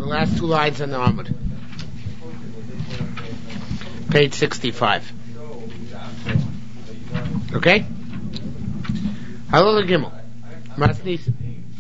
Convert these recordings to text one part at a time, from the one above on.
last two lines on the Amud. Page 65. Okay? Halal Gimel. Masnisim.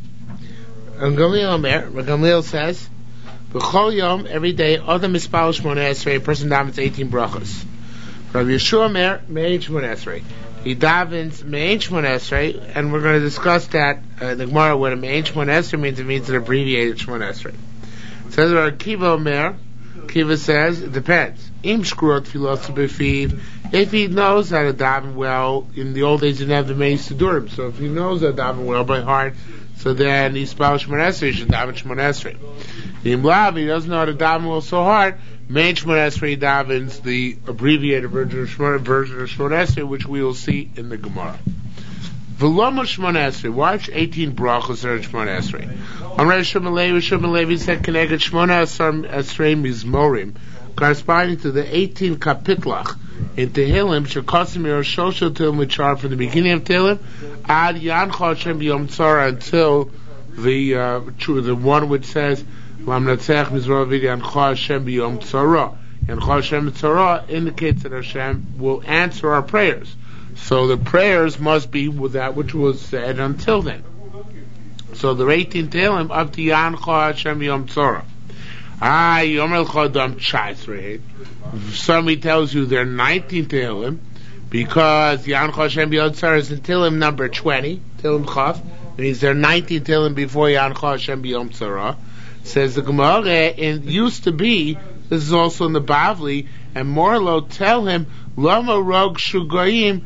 And Gamliel says, B'chol Yom, every day, Adam Mispal Shmoneh Esrei, a person davens 18 brachos. Rabbi Yeshua Mer, Me'en Shmoneh Esrei. He davens Me'en Shmoneh Esrei, and we're going to discuss that in the Gemara. What a Me'en Shmoneh Esrei means, it means an abbreviated Shmoneh Esrei. It says, Kiva Omer, Kiva says, it depends. Im Shkrut Filos B'fiv, if he knows how to daven well, in the old days he didn't have the Meis Sidurim, so if he knows how to daven well by heart, so then he's Spal Shmoneh Esrei, he should daven Shmoneh Esrei. Im Lav, he doesn't know how to daven well so hard, Me'en Shmoneh Esrei davens the abbreviated version of Shmoneh Esrei, which we will see in the Gemara. V'loma Shmoneh Esrei, watch 18 brachos are in Shmoneh Esrei. Amrei Shmuel Levi said, Keneged Shmoneh Esrei Mizmorim, corresponding to the 18 kapitlach in Tehillim, Shekasim Yeroshosha Tehillim, which are from the beginning of Tehillim, Ad Yancha Hashem B'Yom Tzara, until the one which says, Lamnatzech Mizrah Vid Yancha Hashem B'Yom Tzara. Yancha Hashem Tzara indicates that Hashem will answer our prayers. So the prayers must be with that which was said until then. So the 18 Tehillim up to Yancha Hashem B'Yom Tzara. Yomer Chodam Chasrei. Somebody tells you they're 19 Tehillim because Yancha Hashem B'Yom Tzara is in Tehillim number 20, Tehillim Chaf. Means they're 19 Tehillim before Yancha Hashem B'Yom Tzara. Says the Gemara, it used to be, this is also in the Bavli, and Morlo tell him, Lama Rog Shugoyim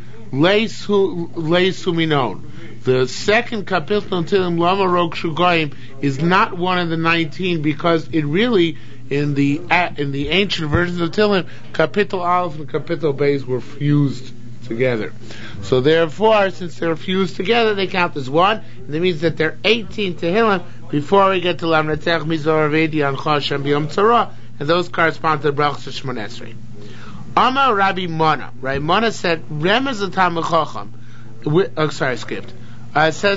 Leisu Minon. The second kapitel in Tehillim, Lama Rog Shugoyim, is not one of the 19 because it really, in the ancient versions of Tehillim, kapitel Aleph and kapitel Beis were fused together. So therefore, since they're fused together, they count as one, and that means that they're 18 Tehillim before we get to Lamnatzech Mizor Avedi Yancha Hashem B'Yom Tzara, and those correspond to the brachos of Shmoneh Esrei. Amar Rabbi Mona. Rabbi Mona said, Remez the Talmid Chacham. I skipped. It says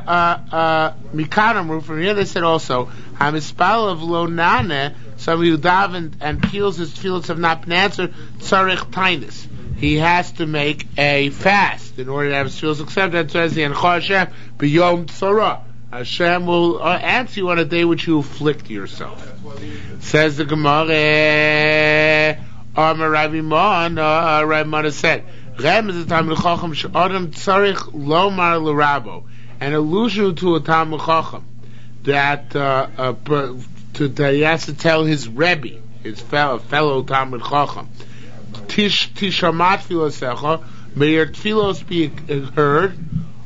Mikanam, from here they said also, Hamispal of Lo Nane, somebody who davened and feels his tefillahs have not been answered, Tzarech Tainus. He has to make a fast in order to have his tefillahs accepted. That says the Yancha Hashem B'Yom Tzara. Hashem will answer you on a day which you afflict yourself. Says the Gemara, Amar Rabbi Mona, Rabbi Mona said, Rem is a Talmid Chacham she'adam tzarich lomar l'rabo, an allusion to a Talmid Chacham that he has to tell his Rebbe, his fellow Talmid Chacham, Tishamat filosecha, may your tefillos be heard,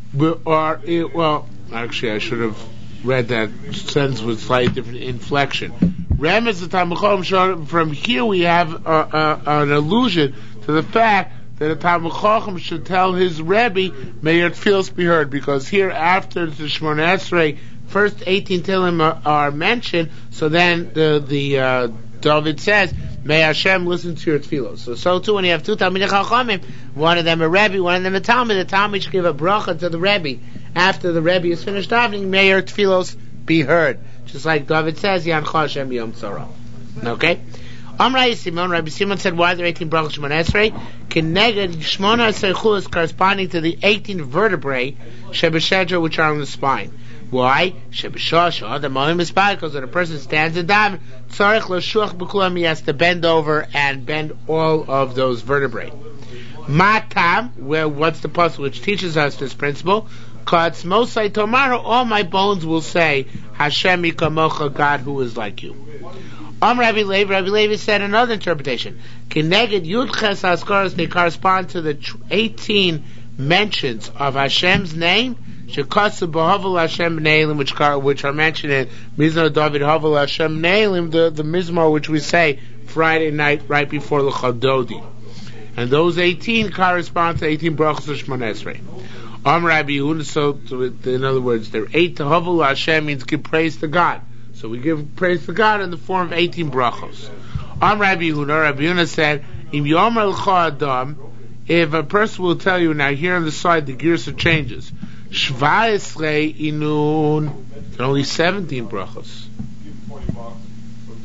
actually, I should have read that sentence with slightly different inflection. Rem is the Talmid Chacham. From here we have an allusion to the fact that a Talmid Chacham should tell his Rebbe, may your tefillos be heard, because here after the Shmoneh Esrei, first 18 Tehillim are mentioned, so then the David says, may Hashem listen to your tefillos. So too when you have two Talmidei Chachamim, one of them a Rebbe, one of them a Talmid, the Talmid should give a bracha to the Rebbe after the Rebbe is finished davening, may your tefillos be heard. Just like David says, Yancha Hashem B'Yom Tzara. Okay? Rabbi Simon said, why are there 18 brachos Shmoneh Esrei? Keneged Shmoneh Esrei Chulas, corresponding to the 18 vertebrae Shebeshedra, which are on the spine. Why? Shebeshosha, the Mohim is bad, because when a person stands and daven, Tzarech L'shuach B'kulam, he has to bend over and bend all of those vertebrae. Matam, what's the pasuk which teaches us this principle? Katz Mosai Tomorrow, all my bones will say, Hashem Yikamocha, God who is like you. Rabbi Levi said another interpretation. Keneged Yud Ches Haskaros, they correspond to the 18 mentions of Hashem's name, Shekatsu B'Havel Hashem B'Neilim, which are mentioned in Mizmor David Havel Hashem B'Neilim, the Mizmor which we say Friday night right before the Chadodi. And those 18 correspond to 18 brachos of Shmoneh Esrei. Rabbi Yehuda, so in other words, they're 8 to Havel Hashem means give praise to God. So we give praise to God in the form of 18 brachos. Rabbi Yehuda said, Im Yomer L'cha Adam, if a person will tell you, now here on the side the Girsa changes, Shva Esrei Inun, only 17 brachos.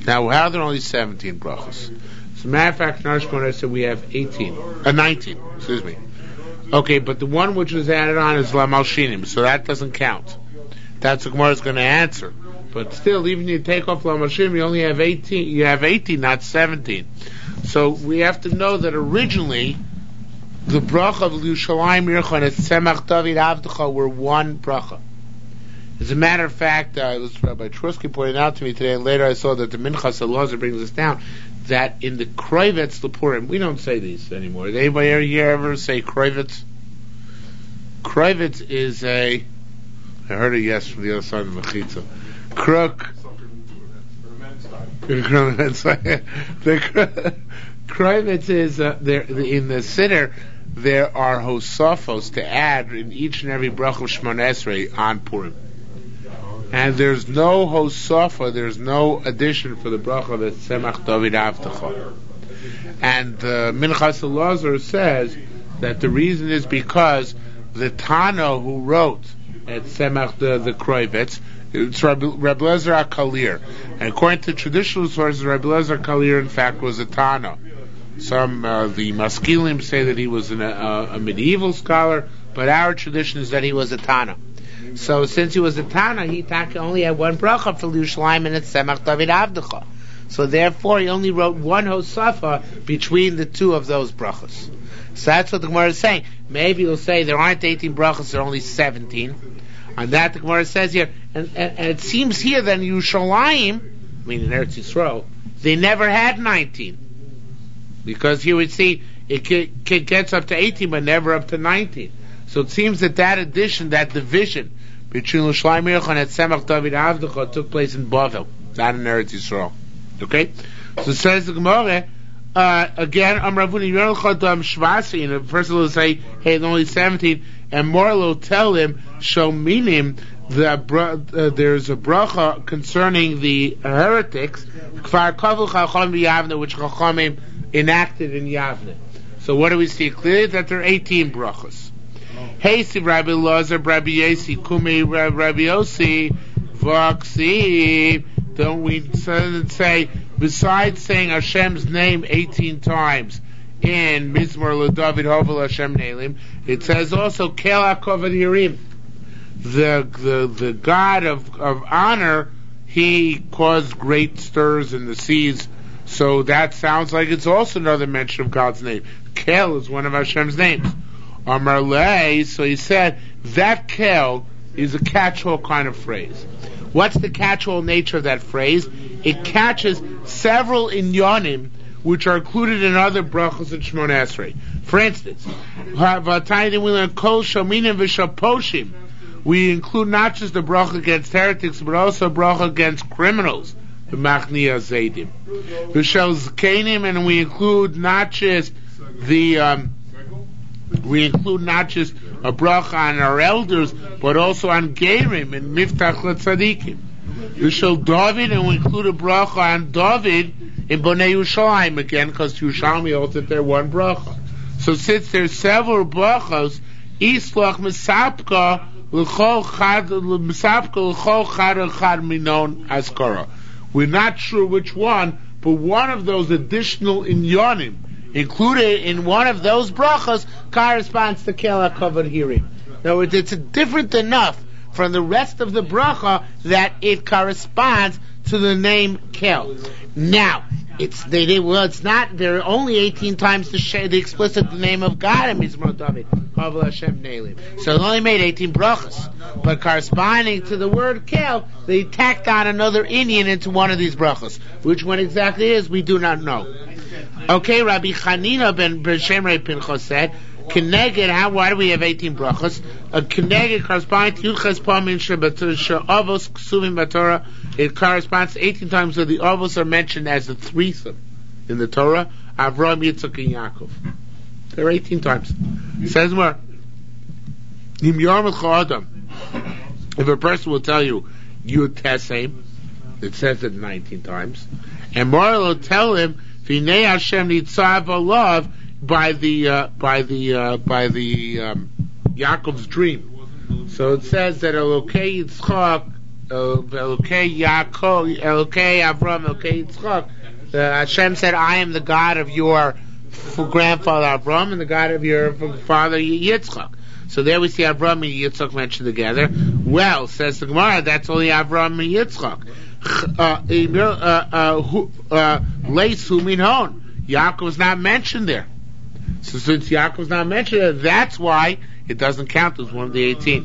Now, how are there only 17 brachas? As a matter of fact, in our Shemona said we have 19, excuse me. Okay, but the one which was added on is La Malshinim, so that doesn't count. That's what Gemara is going to answer. But still, even if you take off La Malshinim, you only have 18. You have 18, not 17. So we have to know that originally the bracha of Yerushalayim Yircha and Tzemach David Avdecha were one bracha. As a matter of fact, Rabbi Trusky pointed out to me today, and later I saw that the Minchas Elazar brings us down, that in the Kroivitz Lepurim, we don't say these anymore. Did anybody here ever say Kroivitz? Kroivitz is I heard a yes from the other side of the Mechitza. Kroivitz is, in the Siddur, there are Hosafos to add in each and every bracha of Shemona Esrei on Purim. And there's no Hosafa, there's no addition for the bracha that's Tzemach David Avtecha. And Minchas Elazar says that the reason is because the Tana who wrote at Tzemach the Kroivitz, it's Rabbi Lezer HaKalir. And according to traditional sources, Rabbi Lezer HaKalir in fact was a Tana. Some the Maskilim say that he was a medieval scholar, but our tradition is that he was a Tana. So since he was a Tana, he only had one bracha for Yerushalayim and it's Tzemach David Avdecha. So therefore he only wrote one Hosafa between the two of those brachas. So that's what the Gemara is saying. Maybe you'll say there aren't 18 brachas, there are only 17. On that the Gemara says here, and it seems here that in Yerushalayim, I mean in Eretz Yisrael, they never had 19. Because here we see it gets up to 18 but never up to 19. So it seems that addition, that division between Yerushalayim Yircha and Tzemach David Avdecha took place in Bavel, not in Eretz Yisrael. Okay? So it says the Gemara, again, Ravuni Yercha Dam Shvasi, and the person will say, hey, it's only 17, and Moral will tell him, show meaning, that there's a bracha concerning the heretics, Kfar Kavul Chachamim Yavne, which Chachamim enacted in Yavne. So what do we see? Clearly that there are 18 brachas. Hey, si Rabbi Elazar, Rabbi Yesi, Kumi, Rabbi Yossi, Voxi. Don't we say, besides saying Hashem's name 18 times in Mizmor LeDavid Hovel Hashem Nelim, it says also Kel HaKoved Hirim, the God of honor. He caused great stirs in the seas. So that sounds like it's also another mention of God's name. Kel is one of Hashem's names. Amar Lei, so he said that Kel is a catch-all kind of phrase. What's the catch-all nature of that phrase? It catches several inyanim which are included in other brachos and Shemona Esrei. For instance, we include not just the bracha against heretics, but also bracha against criminals. The Machnia Zaydim. V'shel Zkenim, and we include not just a bracha on our elders, but also on Gerim and Miftach LeTzadikim. V'shel David, and we include a bracha on David in Bonei Yerushalayim again, because Yerushalayim holds that they're one bracha. So since there's several brachos, Islach Mesapka l'chol chad minon askara. We're not sure which one, but one of those additional inyanim included in one of those brachas corresponds to Kel HaKoved Hirim. Now it's different enough from the rest of the bracha that it corresponds to the name Kel. Now, it's not. There are only 18 times the explicit name of God in Mizmor David, Hovel Hashem Nelim. So it only made 18 brachas, but corresponding to the word Kel, they tacked on another inyan into one of these brachas. Which one exactly is, we do not know. Okay, Rabbi Chanina ben Shemrei Pinchas said, Keneged, why do we have 18 brachas? Keneged corresponds to Yuchas Pamin She'avos Ksuvim B'Torah. It corresponds to 18 times that the Avos are mentioned as a threesome in the Torah. Avraham, Yitzchak, and Yaakov. There are 18 times. It says more. If a person will tell you Yud Tesem, it says it 19 times, and more will tell him V'nei Hashem Nitzav Olav by the Yaakov's dream. So it says that Elokei Yitzchak Elokei Yaakov, Elokei Avram, Elokei Yitzchak. Hashem said, I am the God of your grandfather Avram and the God of your father Yitzchak. So there we see Avram and Yitzchak mentioned together. Well, says the Gemara, that's only Avram and Yitzchak. Leisu min hon. Yaakov is not mentioned there. So since Yaakov is not mentioned there, that's why it doesn't count as one of the 18.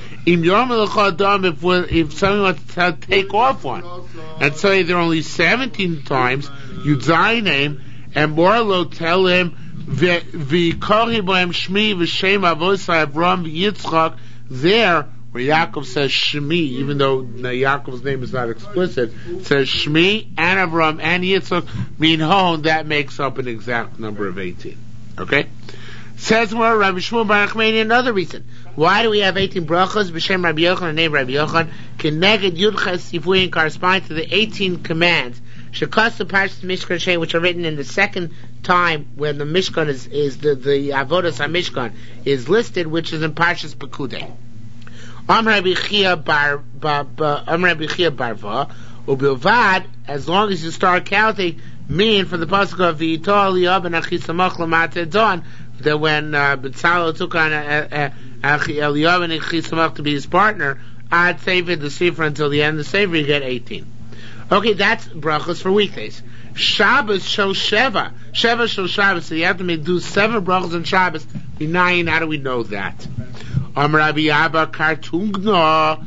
If someone wants to take off one and say there are only 17 times, you'd Zayin name and Morlo tell him V'korhi bohem Shmi v'shem avosai Avram v'Yitzchak, there where Yaakov says Shmi, even though Yaakov's name is not explicit, says Shmi and Avram and Yitzchak min hon, that makes up an exact number of 18. Okay? Says more Rabbi Shmuel Bar Nachmani, another reason. Why do we have 18 brachos? B'shem Rabbi Yochanan, name Rabbi Yochanan, Keneged Yudches Sifuyin, correspond to the 18 commands Shekasu Parshas Mishkan Shay, which are written in the second time when the Mishkan is the Avodas HaMishkan is listed, which is in Parshas Pekudei. Rabbi Chia Barva, Ubilvad, as long as you start counting, mean from the pasuk of V'yito Eliyav and Achisamach L'mateh Don, that when B'tzalel took on Eliyav and Achisamach to be his partner, I'd save it the Sefer until the end of the Sefer, you get 18. Okay, that's brachos for weekdays. Shabbos shows Sheva. Sheva shows Shabbos, so you have to do 7 brachos on Shabbos. B'nayin, how do we know that? Rabbi Abba Kartungna.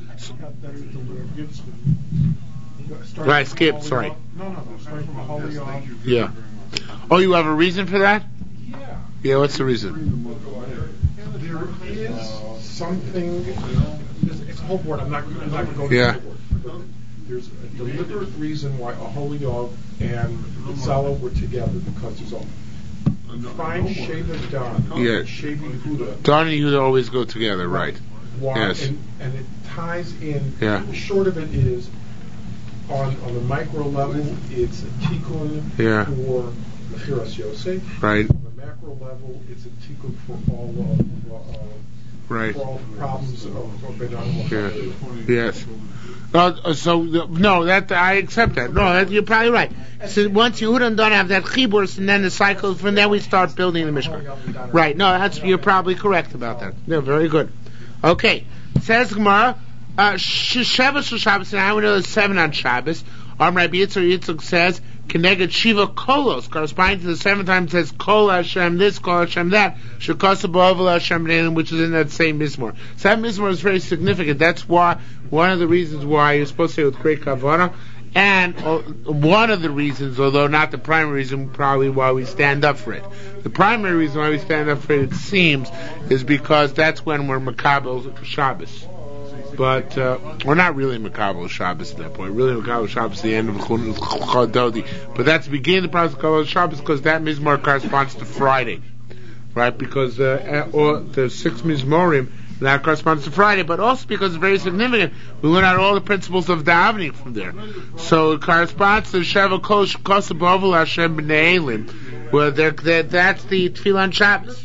Right, skip, sorry. No, starting from Holyoke. Yeah. Oh, you have a reason for that? Yeah. Yeah, what's the reason? There is something, it's a whole board, I'm not going to go to Yeah. the board. But there's a deliberate reason why Holyoke and Zala were together, because there's a fine Sheva Dan Yeah. and Sheva Yehuda. Don and Yehuda always go together, right? Why, Yes. and it ties in, Yeah. the short of it is, on the micro level, it's a tikkun Yeah. for Mechiras Yosef. Right. On the macro level, it's a tikkun for all Right. for all the problems of Benjamin. Yeah. Yes. No, that I accept that. No, you're probably right. So once Yehuda and Don have that chibur, and then the cycle, from there we start building the Mishkan. Right. No, you're probably correct about that. Yeah, very good. Okay. Says Gemara, Sheva Shabbos, and I know there's 7 on Shabbos. Rabbi Yitzchak says, Keneged Shiva Kolos, corresponding to the 7 times it says Kol Hashem this, Kol Hashem that, Shekasa B'Ovel Hashem Ne'elim, which is in that same Mizmor. So that Mizmor is very significant. That's why, one of the reasons why you're supposed to say with great Kavanah, and one of the reasons, although not the primary reason, probably why we stand up for it. The primary reason why we stand up for it seems, is because that's when we're Makabel Shabbos. But we're not really Makabel Shabbos at that point. Really Makabel Shabbos is the end of Chododi. But that's the beginning of the process of Makabel Shabbos, because that Mizmor corresponds to Friday. Right? Because the 6 Mizmorim, that corresponds to Friday, but also because it's very significant. We learn out all the principles of davening from there. So it corresponds to Sheva Kosh Kosa B'Ovel Hashem B'nei Elim, where that's the Tefillah on Shabbos.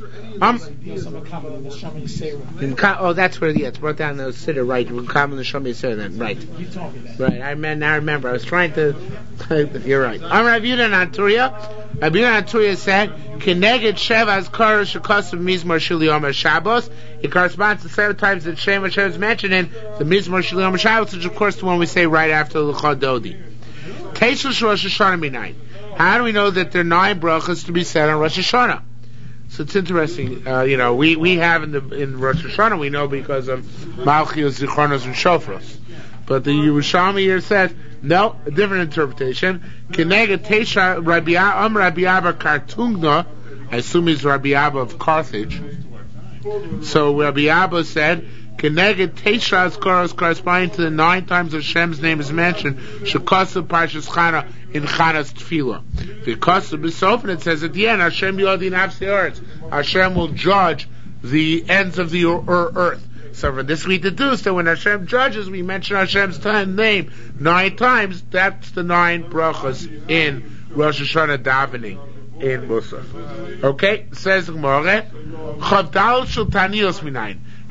That's where, it's brought down the Siddur, right? Then, right. Right, I remember. I was trying to, you're right. I'm Rabbi Yehuda Naturia. Rabbi Yehuda Naturia said, Keneged Sheva's Kar Shekasav Mizmor Shiliyom Shabbos. It corresponds to 7 times that Shem Hashem is mentioned in the Mizmor Shiliyom Shabbos, which of course the one we say right after the Chododi. Teishush Rosh Hashanah Minayim. How do we know that there are 9 brachas to be said on Rosh Hashanah? So it's interesting. We have in Rosh Hashanah, we know because of Malchios, Zichronos, and Shofros. But the Yerushalmi here says, no, a different interpretation. Keneged Teisha Rabbi Abba Kartungna, I assume he's Rabbi Abba of Carthage. So Rabbi Abba said, Keneged Teisha Azkoros, corresponding to the 9 times Hashem's name is mentioned, Shekasa Parshas Chana in Chana's Tefillah. Because of this often it says at the end, Hashem Yodin Hafseoretz, Hashem will judge the ends of the earth. So from this we deduce that when Hashem judges, we mention Hashem's name 9 times. That's the 9 brachas in Rosh Hashanah davening in Musaf. Okay, says Gemara, Chavdal Shel Taniyos Minayin.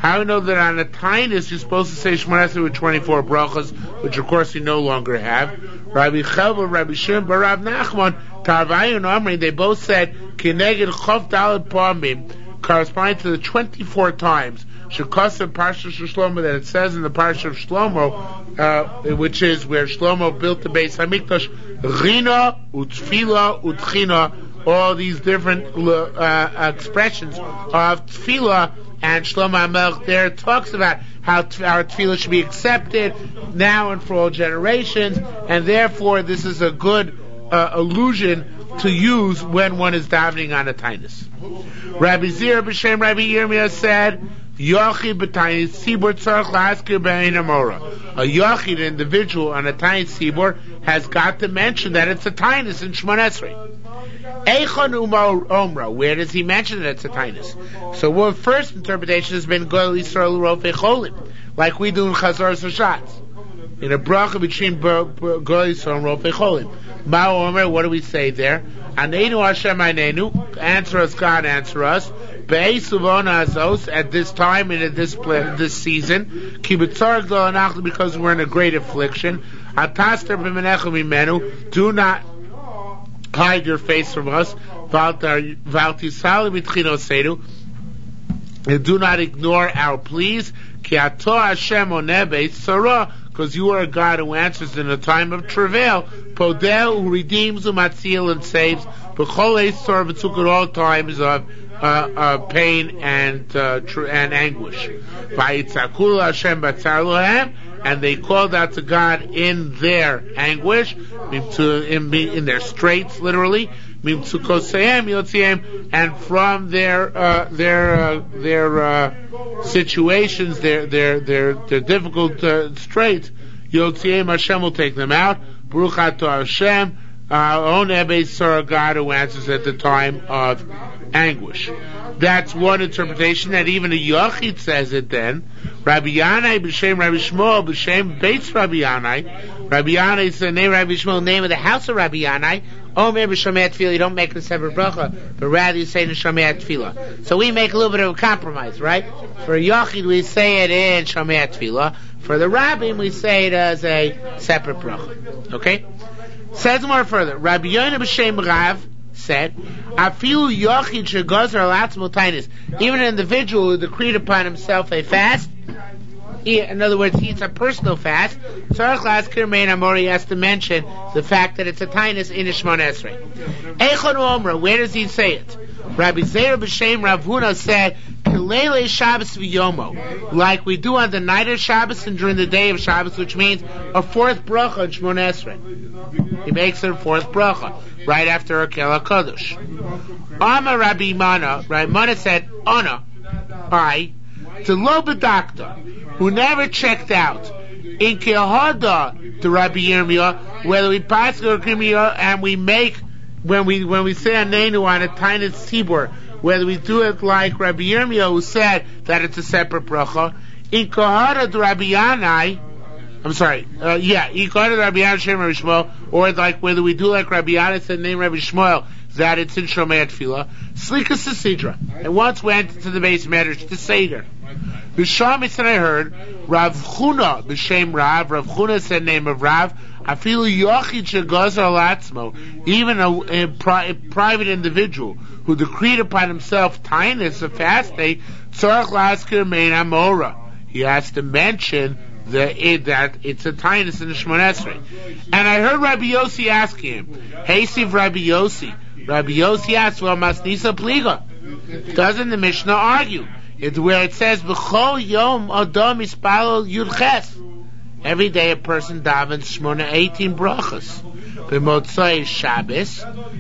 How do we know that on a tainus you're supposed to say Shemona Esrei with 24 brachas, which of course we no longer have? Rabbi Chelva, Rabbi Shimon, but Rav Nachman, Tarvayu and Omri, they both said Kineged Chof Daled Pamim, corresponding to the 24 times Shekasa Parsha Shlomo that it says in the Parsha of Shlomo, which is where Shlomo built the Beis Hamikdash, Rina, Utfila, Utchina, all these different expressions of Tefillah, and Shlomo HaMelech there talks about how our Tefillah should be accepted now and for all generations, and therefore this is a good allusion to use when one is davening on a tainus. Rabbi Zira b'shem Rabbi Yirmiyah said, Yochid b'tainis tzibur tzarich la'askir b'ein amora. A yochid, an individual on a tainis tzibur, has got to mention that it's a tainus in Shemona Esrei. Eichon umra, where does he mention that it's a tainus? So our first interpretation has been Goel Yisrael Rofei Cholim, like we do in Chazor Sashatz, in a bracha between Goel Yisrael and Rofei Cholim. Ma'o Omer, what do we say there? Aneinu Hashem Aneinu, answer us God, answer us. Be'esuvona Azos, at this time and at this season, Kibitzar G'ol because we're in a great affliction. Ataster b'menechu mimenu, do not hide your face from us. Valtisali b'tchino sedu, and do not ignore our pleas. Ki ato Hashem oneh be'etzara, because you are a God who answers in a time of travail. Podel, who redeems, umatzil, and saves. B'chol etzor v'tzuk, at all times of pain and anguish. Vayitzakul Hashem batzar lohem, and they called out to God in their anguish, in their straits, literally. And from their situations, their difficult straits, Yotziim, Hashem will take them out. Baruch atah Hashem, our own Ebezer, God who answers at the time of anguish. That's one interpretation that even a Yochid says it then. Rabbi Yanai b'shem Rabbi Shmuel b'shem Beitz Rabbi Yanai. Rabbi Yanai is the name of Rabbi Shmuel, name of the house of Rabbi Yanai. Omer b'shomei tefillah, you don't make a separate bracha, but rather you say Shomei tefillah. So we make a little bit of a compromise, right? For a Yochid we say it in Shomei tefillah. For the Rabbim we say it as a separate bracha. Okay? Says more further. Rabbi Yonah b'shem Rav said, "Afilu yochid shegozer alatzmo tainis." Even an individual who decreed upon himself a fast, in other words, it's a personal fast. Tzarich la'askir mein amor, he has to mention the fact that it's a tainus in Shemona Esrei. Eichon Omra, where does he say it? Rabbi Zera b'shem Rav Huna said, Kilele Shabbos v'yomo, like we do on the night of Shabbos and during the day of Shabbos, which means a fourth bracha in Shemona Esrei. He makes it a fourth bracha right after Akel HaKadosh. Amar Rabbi Mana, Rabbi Mana said, Ana, I, to lo b'dakta, who never checked out in Kehada to Rabbi Yirmiyah, whether we pass or Yirmiyah and we make when we say Anenu on a tiny tzibur, whether we do it like Rabbi Yirmiyah who said that it's a separate bracha. In Kehada to Rabbi Yanai, in Kehada to Rabbi Yanai Shem Rabbi Shmuel, or like whether we do like Rabbi Yanai said name Rabbi Shmuel, that it's in Shomei Tefillah. Slika Sidra, and once went to the base medrash to Seder. B'Sham said I heard Rav Chuna b'Shem Rav. Rav Chuna said name of Rav. Afilu yochid shegozer alatzmo, even a private individual who decreed upon himself tainus, a fast day, tzarich la'askir mein amora. He has to mention that it's a tainus in the Shemona Esrei. And I heard Rabbi Yossi asking him, "Hey, Siv Rabbi Yossi." Rabbi Yossi asked, "Well, masnisa pliga." Doesn't the Mishnah argue? It's where it says, "B'chol yom adam ispalol yudches." Every day a person davens 18 brachas. B'motzai Shabbos,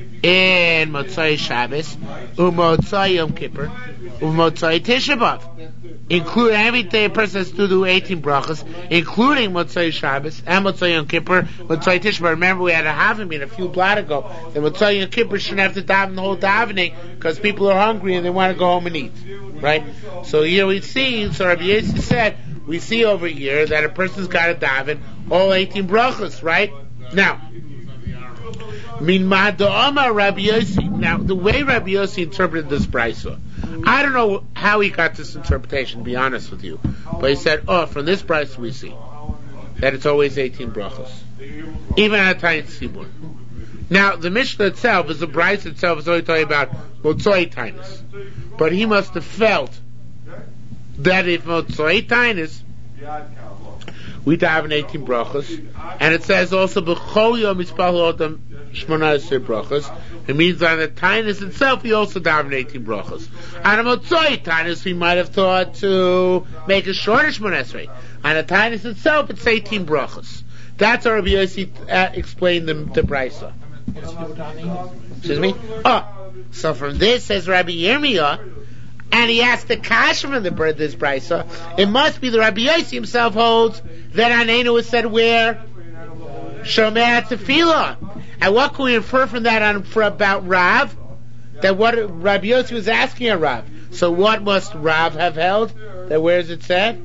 in Motzai Shabbos, u'motzai Yom Kippur, u'motzai Tisha B'av. Include every day a person has to do 18 brachas, including Motzai Shabbos and Motzai Yom Kippur, Motzai Tisha B'av. Remember, we had a Havamim a few blot ago. The Motzai Yom Kippur shouldn't have to daven the whole davening because people are hungry and they want to go home and eat, right? So here we see. So Rabbi Yossi said, we see over here that a person's got to daven all 18 brachas, right? Now, Now, the way Rabbi Yossi interpreted this brisa, I don't know how he got this interpretation, to be honest with you. But he said, from this brisa we see that it's always 18 brachos, even at a tiny tzibur. Now, the Mishnah itself, the brisa itself, is only talking about motzoi tainus. But he must have felt that if motzoi tainus, we daven 18 brachos, and it says also b'chol yom mispal odam 18 brachos. It means on the tainus itself, we also daven 18 brachos. On a motzoi tainus, we might have thought to make a shorter 18. On the tainus itself, it's 18 brachos. That's how Rabbi Yossi explained the brisa. Excuse me? So from this, says Rabbi Yirmiyah, and he asked the kasha from this brisa, it must be the Rabbi Yossi himself holds that Anenu is said where? Shomea Tefillah. And what can we infer from that about Rav? That what Rabbi Yossi was asking a Rav. So what must Rav have held? That where is it said?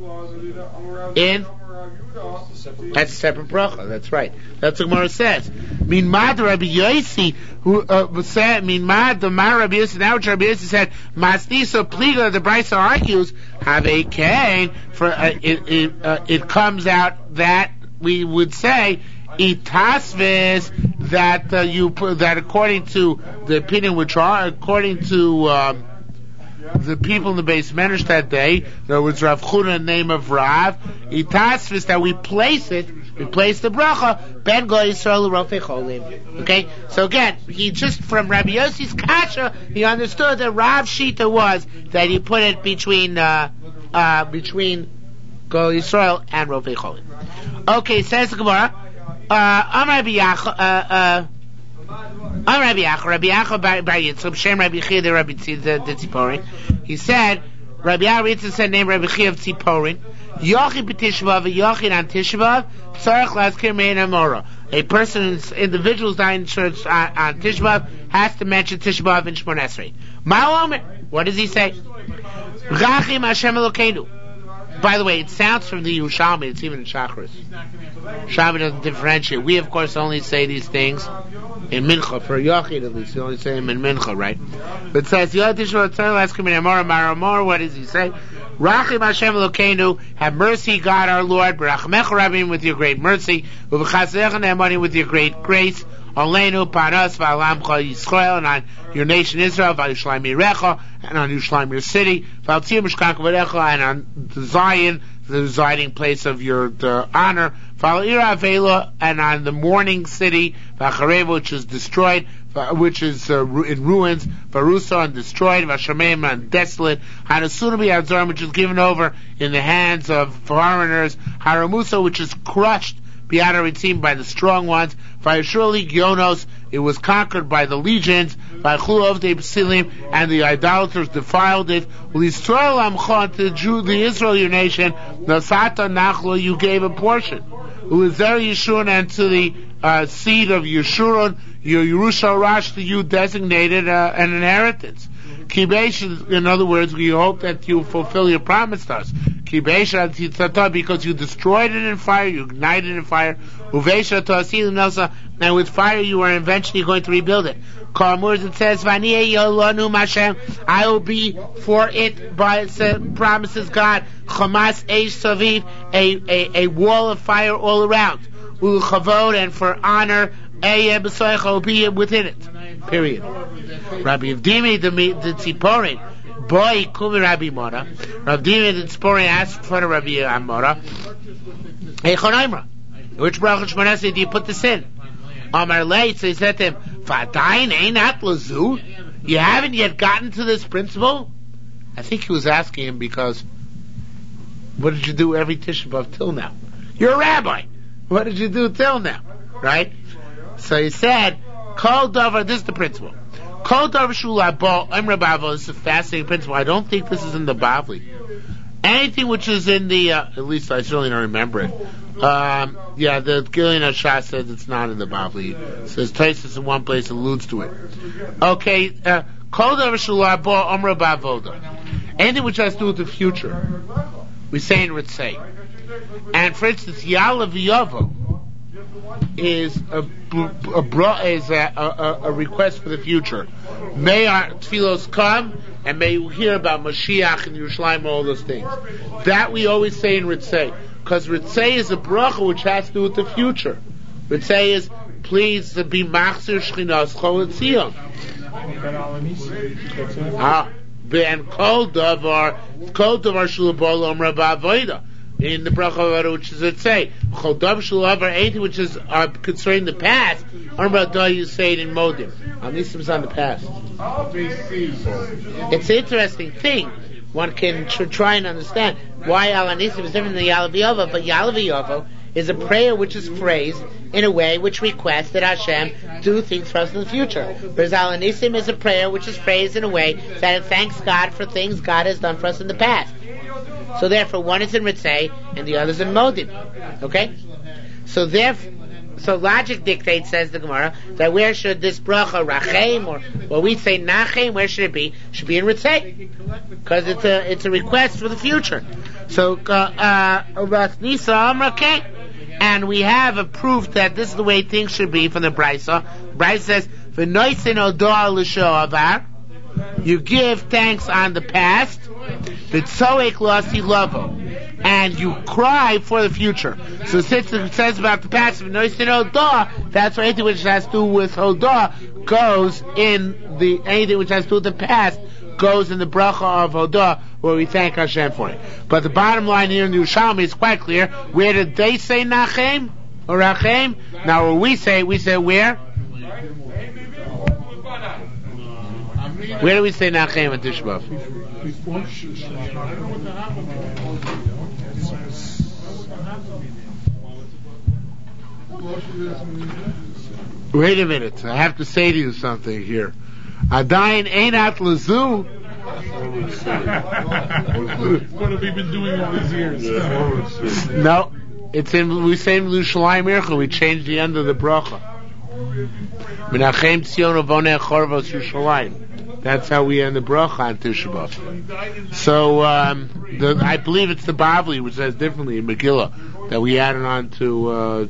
That's a separate bracha. That's right. That's what Gemara says. Minmad Rabbi Yossi, who said Minmad the Mar Rabbi Yossi. Now which Rabbi Yossi said Masniso Pliga. The Brisa argues have a kain for it comes out that we would say itasvis that that according to the opinion which are according to the people in the base Medrash that day, there was Rav Chuna in the name of Rav, itasvis that we place the bracha ben Goy Yisrael Rofei Cholim. Okay, so again, he just from Rabbi Yossi's kasha, he understood that Rav Shita was that he put it between Goy Yisrael and Rofei Cholim. Okay, says the Gemara, Rabbi Yacha Bar Yitzchak, Shem Rabbi Chia the Rabbi Tziporin. He said, Rabbi Yitzchak said, name Rabbi Chia of Tziporin. Yochid b'Tishbav, Yochid on Tishbav, Tzarech Laskir Mein Amora. A person, individuals dying in church on Tishbav has to mention Tishbav in Shmon Esrei. Ma'omer, what does he say? Rachim Hashem Elokeinu. By the way, it sounds from the Yerushalmi, it's even in Shachris. Shabbat doesn't differentiate. We, of course, only say these things in Mincha, for Yochid at least. We only say them in Mincha, right? But it says, what does he say? Rachim Hashem Elokeinu, have mercy, God our Lord, B'rachmecha Rabim, with your great mercy, U'v'chasecha Ne'emani, with your great grace, Oleinu, Paras, V'alamcha Yisrael, and on your nation Israel, V'yushlaim Yirecha, and on Yerushalayim your city, V'altzir Mishkan K'varecha, and on the Zion, the residing place of your honor, V'al'ira Avela, and on the mourning city, V'achareva, which is destroyed, which is in ruins, Varusa and destroyed, Vashamem and desolate, Hanasunabi Adzorim, which is given over in the hands of foreigners, Haramusa, which is crushed beyond a redeemed by the strong ones, Vayashurli Gionos, it was conquered by the legions, Vaychulov de Basilim, and the idolaters defiled it, L'Yisrael Amchon, to the Israel your nation, Nasata Nachlo, you gave a portion, Ulizer Yeshurun, and to the seed of Yeshurun, your Yerusha Rash, to you designated an inheritance. Kibesh, in other words, we hope that you fulfill your promise to us. Kibesh, because you destroyed it in fire, you ignited it in fire. Uvesha to Asilim Nelsa, and with fire you are eventually going to rebuild it. Kalamurs, it says, I will be for it by promises God. Chamas Eish Saviv, a wall of fire all around. U'chavod, and for honor, will be within it. Period. Rabbi Avdimi the Tziporin, boy Kumi Rabbi Mora. Rabbi Avdimi the Tziporin asked for Rabbi Amora, hey Chonaimra, which bracha Shmon Esrei do you put this in? Amar Lei, so he said to him, V'adayin einat lazu, you haven't yet gotten to this principle? I think he was asking him because, what did you do every Tisha B'Av till now? You're a rabbi. What did you do till now? Right? So he said, Kol Davar, this is the principle. Kol Davar Shula Bo Emra Bavli, this is a fascinating principle. I don't think this is in the Bavli. Anything which is in the, at least I certainly don't remember it. The Gillian Ashah says it's not in the Bavli. It says Taisus in one place alludes to it. Okay, Kol Davar Shula Bo Emra Bavoda. Anything which has to do with the future. We say in Ritzay. And for instance, Yalav Yavo. is a request for the future. May our tefillos come, and may you hear about Mashiach and Yerushalayim, all those things. That we always say in Ritzei, because Ritzei is a bracha which has to do with the future. Ritzei is, please be machzir shchinas chol etzion. And kol davar shulabol omra ba'avoda. In the bracha, which is Ritzei, chol davar shulavar anything which is concerning the past. Omra da, you say it in Modim. Anisim is on the past. It's an interesting thing. One can try and understand why Al Anisim is different than Yalav Yovo, but Yalav Yovo is a prayer which is phrased in a way which requests that Hashem do things for us in the future. Whereas Al Anisim is a prayer which is phrased in a way that it thanks God for things God has done for us in the past. So therefore, one is in Ritzei and the other is in Modim. Okay? So logic dictates, says the Gemara, that where should this bracha rachem or we say nachem, where should it be? It should be in Ritzei, because it's a request for the future. So and we have a proof that this is the way things should be from the Brisa. Brisa says, "V'noisin odor l'sho'avar." You give thanks on the past, v'tzoek lasi lavo, and you cry for the future. So since it says about the past, v'noisin odor, that's why anything which has to do with odor goes in anything which has to do with the past goes in the bracha of odor, where we thank Hashem for it. But the bottom line here in the Yerushalmi is quite clear. Where did they say nachem or rachem? Now, when we say where? Where do we say nachem at Tisha B'Av? Wait a minute. I have to say to you something here. Adayin einat lezu. What have we been doing all these years? No, we say in Yerushalayim Mircha, we changed the end of the bracha. Menachem Tzion Avonei Chorvos Yerushalayim. That's how we end the bracha on Tisha B'Av. So I believe it's the Bavli which says differently in Megillah that we added on to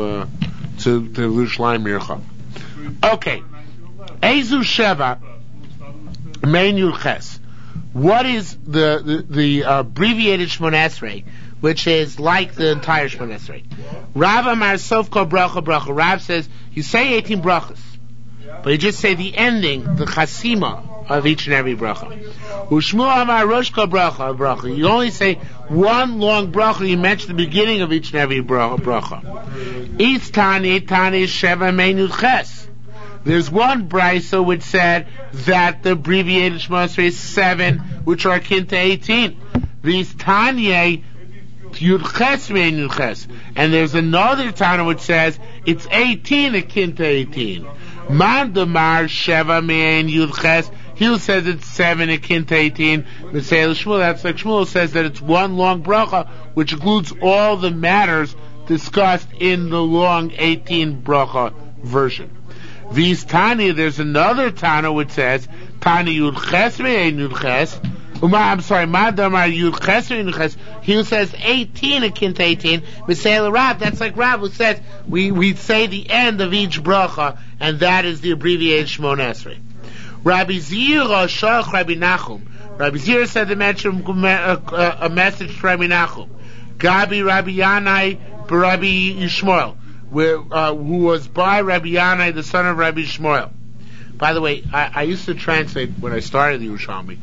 Yerushalayim Mircha. Okay, Ezu Sheva Mein Yulches. What is the abbreviated Shmoneh Esrei, which is like the entire Shmoneh Esrei? Rav Amar Sofko Bracha Bracha. Rav says you say 18 brachas, but you just say the ending, the chasima of each and every bracha. Ushmu Amar Roshko Bracha Bracha. You only say one long bracha. You mention the beginning of each and every bracha. Each Tani Sheva Mein Yulches. There's one brisa which said that the abbreviated Shmoneh Esrei is 7, which are akin to 18. These Tanya Yudches Mein Yudches, and there's another Tana which says it's 18 akin to 18. Mandamar Sheva Mein Yudches. He says it's 7 akin to 18. Messiah Shmuel, that's like Shmuel says that it's one long bracha which includes all the matters discussed in the long 18 bracha version. These Tani, there's another Tana which says Tani Yudches Mein Yudches. I'm sorry, Madamar Yudches Mein Yudches. He says 18 akin to 18. Messiah Rav, that's like Rav who says we say the end of each bracha, and that is the abbreviated Shmoneh Esrei. Rabbi Zira Shalach Rabbi Nachum. Rabbi Zira said to mention a message to Rabbi Nachum. Gabi Rabbi Yanai Rabbi Yishmael, who was by Rabbi Yanai, the son of Rabbi Yishmael. By the way, I used to translate when I started the Yerushalmi,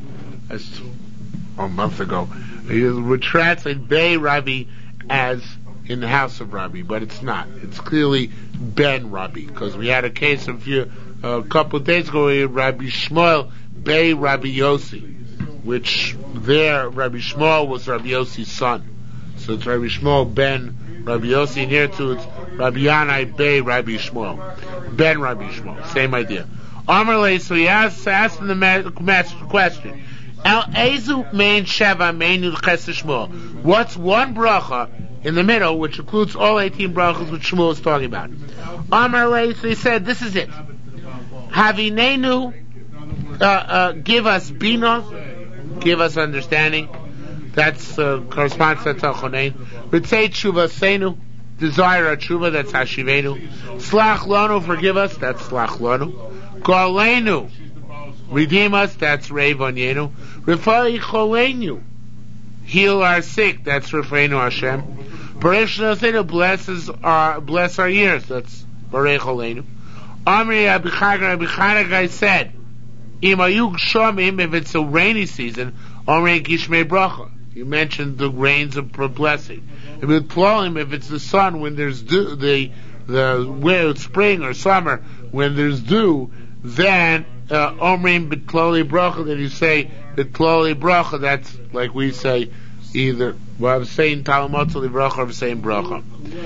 a month ago. I would translate Bei Rabbi as in the house of Rabbi, but it's not. It's clearly Ben Rabbi, because we had a case a couple of days ago where Rabbi Shmuel Bei Rabbi Yossi, which there Rabbi Shmuel was Rabbi Yossi's son. So it's Rabbi Shmuel Ben Rabbi Yossi, and here too it's Rabbi Yanai Bei Rabbi Shmuel. Ben Rabbi Shmuel, same idea. Amarle, so he asked him the question. El Ezu Mein Sheva Mein Yudches Shmuel. What's one bracha in the middle, which includes all 18 brachas which Shmuel is talking about? Amarle, so he said, this is it. Havinenu, give us bina, give us understanding. That's corresponds to Tachonein. B'tzei Tshuvaseinu, desire a tshuva, that's hashivenu. Slach lanu, forgive us, that's slach lanu. Golenu, redeem us, that's reivonyenu. Rifai cholenu, heal our sick, that's refreinu Hashem. Baruch Shalosenu, bless our ears, that's Baruch Cholenu. Amri Abichanagai said, Im ayuk shomim, if it's a rainy season, Amri Gishmei Bracha. You mentioned the rains of blessing. If it's plolim, if it's the sun, when there's dew, where it's spring or summer, when there's dew, then Omrim B'Tloli Bracha, then you say B'Tloli Bracha, that's like we say either, well, I'm saying Talamotzali Bracha or I'm saying Bracha.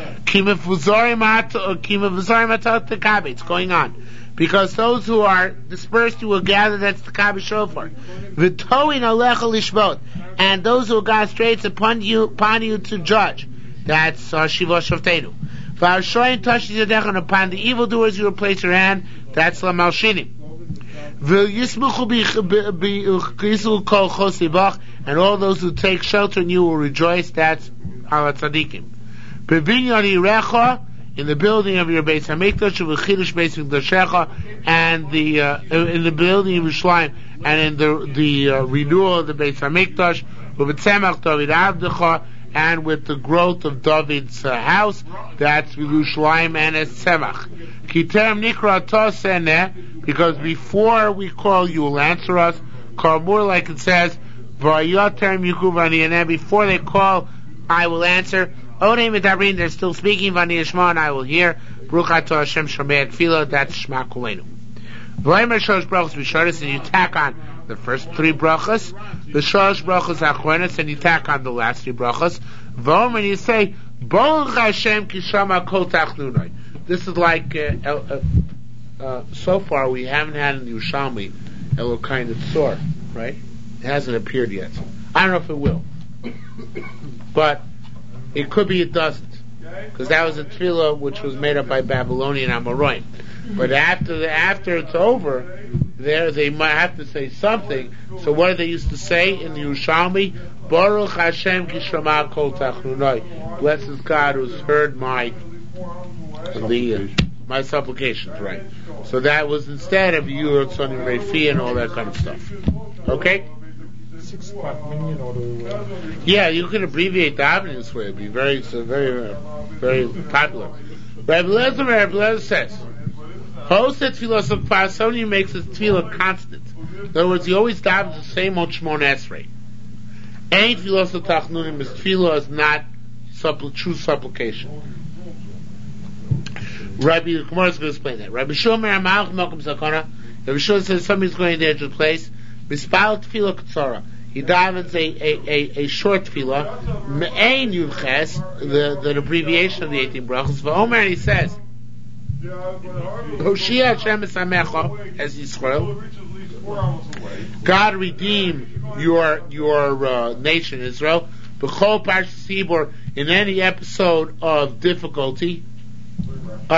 It's going on. Because those who are dispersed, you will gather, that's the Kabi Shofar. V'toin alecha lishvot. And those who got straight upon you to judge. That's Shiva Shoftenu. V'arshoyin tashi yadech, and upon the evildoers you will place your hand. That's La Malshinim. V'yismuchu b'chisul kol chosibach, and all those who take shelter in you will rejoice. That's Ala Tzadikim. B'vinyan yirecha, in the building of your Beis Hamikdash, v'chidush Beis Mikdashecha, and in the building of Yerushalayim, and in the renewal of the Beis Hamikdash, v'b'tzemach David Avdecha, and with the growth of David's house, that's Yerushalayim and its tzemach. Kiterem nikra toseneh, because before we call you will answer us. Call more like it says, v'ayoterem yikuv v'aniyaneh, before they call, I will answer. Odei medabrin, they're still speaking, v'ani yishma, and I will hear. Baruch atah Hashem shomei tefillah, that's Shema Kulenu. V'omer shalosh brachos b'sharis, and you tack on the first three brachos, the shalosh brachos achronos, and you tack on the last three brachos. V'omer, and you say, Baruch Hashem ki shama kol tachnunai. This is like, so far we haven't had in the Yerushalmi Elokai Netzor, right? It hasn't appeared yet. I don't know if it will. But it could be it doesn't. Because that was a tefillah which was made up by Babylonian Amoraim. But after it's over, they might have to say something. So what did they used to say in the Yerushalmi? Baruch Hashem ki shama kol tachnunai. Blesses God who's heard my supplications, right? So that was instead of Yurtzon and Refi and all that kind of stuff. Okay? Yeah, you can abbreviate the davening this way. It'd be very popular. Rabbi Lezer says, Host at tefillah of Pasoni makes his tefillah constant. In other words, he always davens the same on Shmon Esrei. Any tefillah of Tachnunim, his tefillah is not true supplication. Rabbi Kumar is going to explain that. Rabbi Shomer Amalch Malkum Sakana. Rabbi Shomer says somebody's going to the place. Mispal tefillah katsara. He davens a short tefillah. Me'ein yudches, the abbreviation of the 18 brachos. V'omer, he says, Hoshia Hashem esamecha, as Yisrael. God redeem your nation Israel. B'chol parshas Hibor, in any episode of difficulty. In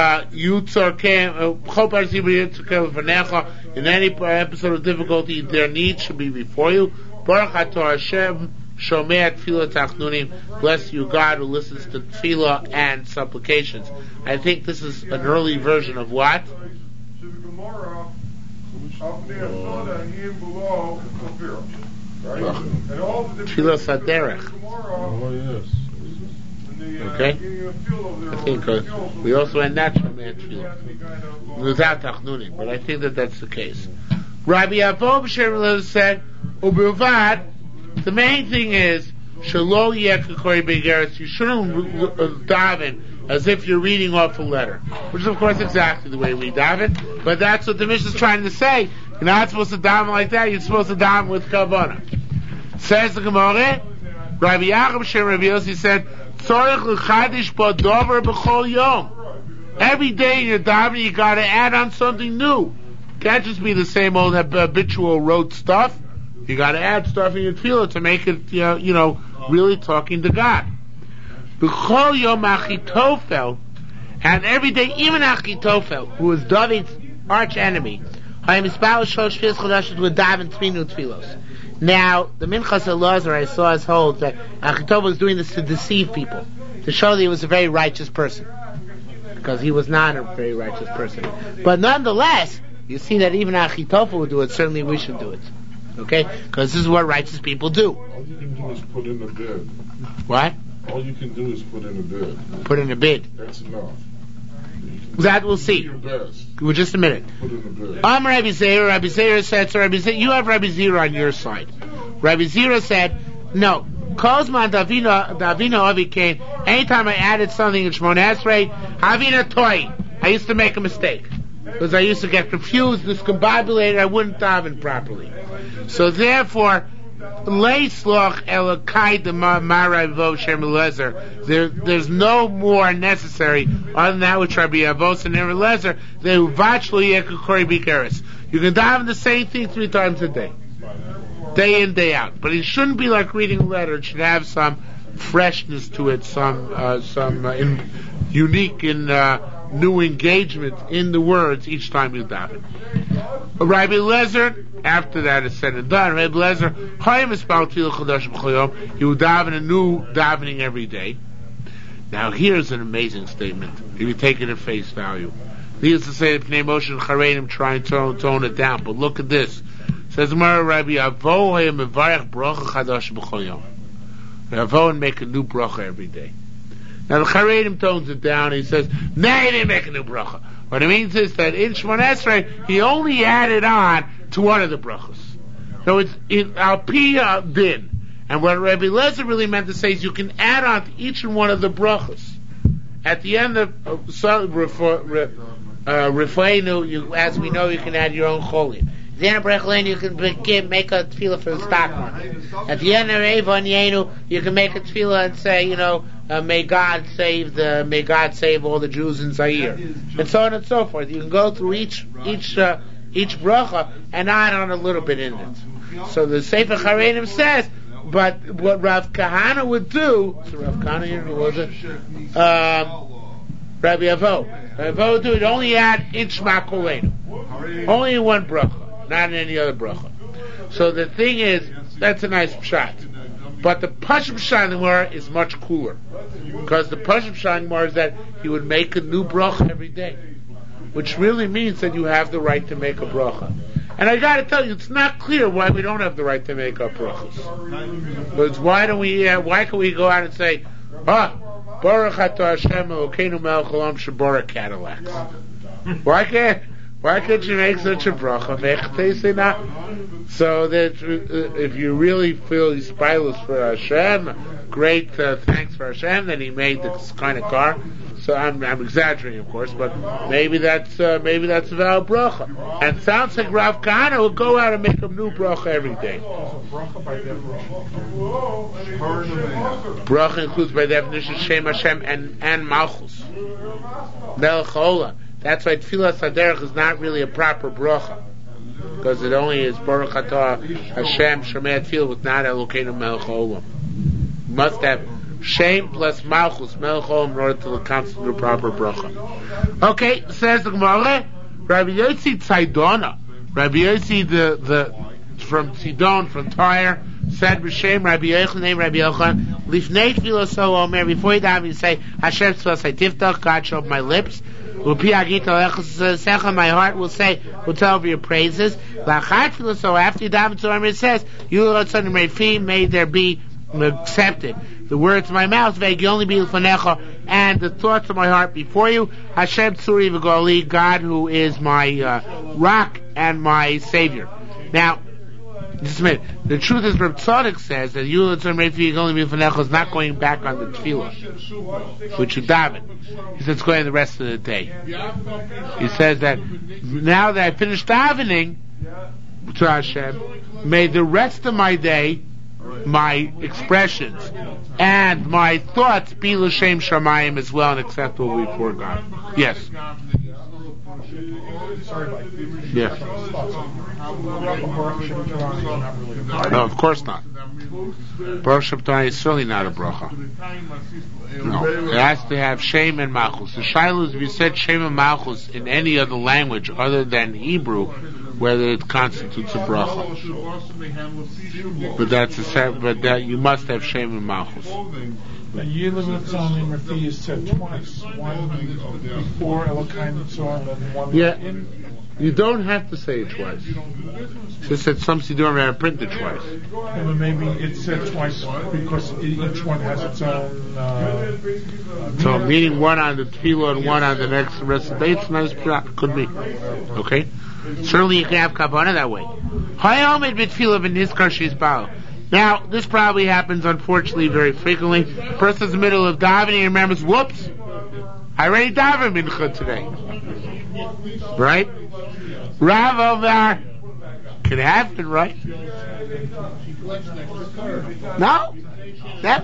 any episode of difficulty, their needs should be before you. Baruch atah Hashem shomei tefillah tachnunim. Bless you, God, who listens to tefillah and supplications. I think this is an early version of what? Tefillah Saderech. Oh, yes. Okay? I think we also end that from Tefillah without Tachnunim, but I think that's the case. Rabbi Avob Shem said, Ubilvad, the main thing is, Shalo Yekakori Begeres, you shouldn't daven as if you're reading off a letter, which is of course exactly the way we daven, but that's what the Mishnah is trying to say. You're not supposed to daven like that, you're supposed to daven with Kavanah. Says the Gemara, Rabbi Yaakov Shem Rabbi Yossi said, every day in your davening you got to add on something new. Can't just be the same old habitual rote stuff. You got to add stuff in your tefillah to make it, really talking to God. B'chol yom Achitofel, and every day, even Achitofel, who was David's arch enemy, would daven 3 new tefillos. Now, the Minchas Elazar I saw us hold that Achitov was doing this to deceive people, to show that he was a very righteous person, because he was not a very righteous person. But nonetheless, you see that even Achitov would do it. Certainly, we should do it. Okay, because this is what righteous people do. All you can do is put in a bid. What? All you can do is put in a bid. Put in a bid. That's enough. That we'll see. Do your best. Well, just a minute. Put in a bid. Rabbi Zera said, so Rabbi Zera, you have Rabbi Zera on your side. Rabbi Zera said, no. Kozman Davina Avi came. Anytime I added something in Shmoneh Esrei, Havina Toy. I used to make a mistake. Because I used to get confused, discombobulated, I wouldn't daven properly. So therefore, there's no more necessary other than that which Rabbi Avos and Eliezer. You can daven the same thing 3 times a day in, day out. But it shouldn't be like reading a letter. It should have some freshness to it, some unique and new engagement in the words each time you daven. Rabbi Eliezer, after that is said and done, Rabbi Eliezer, he would daven a new davening every day. Now here's an amazing statement, if you take it at face value. Needless to say, Pnei Moshe and Charedim try and tone it down, but look at this. It says, Rabbi Avo and make a new bracha every day. Now the Charedim tones it down. He says, "No, he didn't make a new bracha." What it means is that in Shmoneh Esrei he only added on to one of the brachas. So it's in al pi din. And what Rabbi Eliezer really meant to say is you can add on to each and one of the brachas. At the end of Refrainu, as we know, you can add your own cholim. At the end of Brechlin, you can make a tefillah for the stock market. At the end of Eivon Yenu, you can make a tefillah and say, may God save all the Jews in Zaire, and so on and so forth. You can go through each bracha and add on a little bit in it. So the Sefer Charedim says, but what Rav Kahana would do, so Rav Kahana here was it? Rabbi Avo. Rabbi Avo would do it, only add Inshma Kolenu. Only in one bracha, not in any other bracha. So the thing is, that's a nice shot. But the Pashut Pshat in the Gemara is much cooler. Because the Pashut Pshat in the Gemara is that he would make a new bracha every day. Which really means that you have the right to make a bracha. And I gotta tell you, it's not clear why we don't have the right to make up brachas. Because why can we go out and say, Baruch Atah Hashem Elokeinu Melech Olam Sheborah Cadillacs? Why can't you make such a bracha? So that if you really feel inspired for Hashem, great thanks for Hashem that He made this kind of car. So I'm exaggerating, of course, but maybe that's a valid bracha. And it sounds like Rav Kahana will go out and make a new bracha every day. Bracha includes by definition Shem Hashem and Malchus, Melech Haolam. That's why Tfilas Haderech is not really a proper bracha, because it only is Baruch Atah Hashem Shomei Tefillah with not Elokeinu Melech Haolam. You must have Shem plus Malchus Melech Haolam in order to constitute a proper bracha. Okay, says the Gemara, Rabbi Yossi Tzidona, Rabbi Yossi the from Sidon, from Tyre, said B'Shem Rabbi Yochanan, named Rabbi Yochanan, Lifnei Tfilas Omer, before you daven, you say Hashem Tzvas Tiftach, God show my lips. My heart will tell of your praises. So after you daven to Omer, it says, may there be accepted. The words of my mouth, you only be l'fanecha, and the thoughts of my heart before you. Hashem Tzuri v'Gali, God who is my rock and my savior. Now, just a minute. The truth is, Reb Tzadok says that you only be l'fanecha is not going back on the tefillah, which you daven. He says it's going the rest of the day. He says that now that I finished davening to Hashem, may the rest of my day, my expressions and my thoughts be l'shem shamayim as well and acceptable before God. Yes. Sorry, Mike. Yeah. No, of course not. Baruch Shabbatai is certainly not a bracha. No, it has to have Shem and Malchus. The Shiloh is if you said Shem and Malchus in any other language other than Hebrew, whether it constitutes a bracha. But but that you must have Shem and Malchus. The Yilin Tzon in Rafi is said twice. One before Elokai Tzon and one in. You don't have to say it twice. Just that some Sidurim have printed twice. Yeah, but maybe it's said twice because each one has its own. So meaning one on the tefillah and one on the next rest of the day. It's nice. Could be. Okay. Certainly you can have kavanah that way. Hayomid b'tefillah v'nizkar shizbal. Now, this probably happens, unfortunately, very frequently. The person's in the middle of davening and remembers, whoops, I already davened mincha today. Right? Rav Omar, can happen, right? No? Never.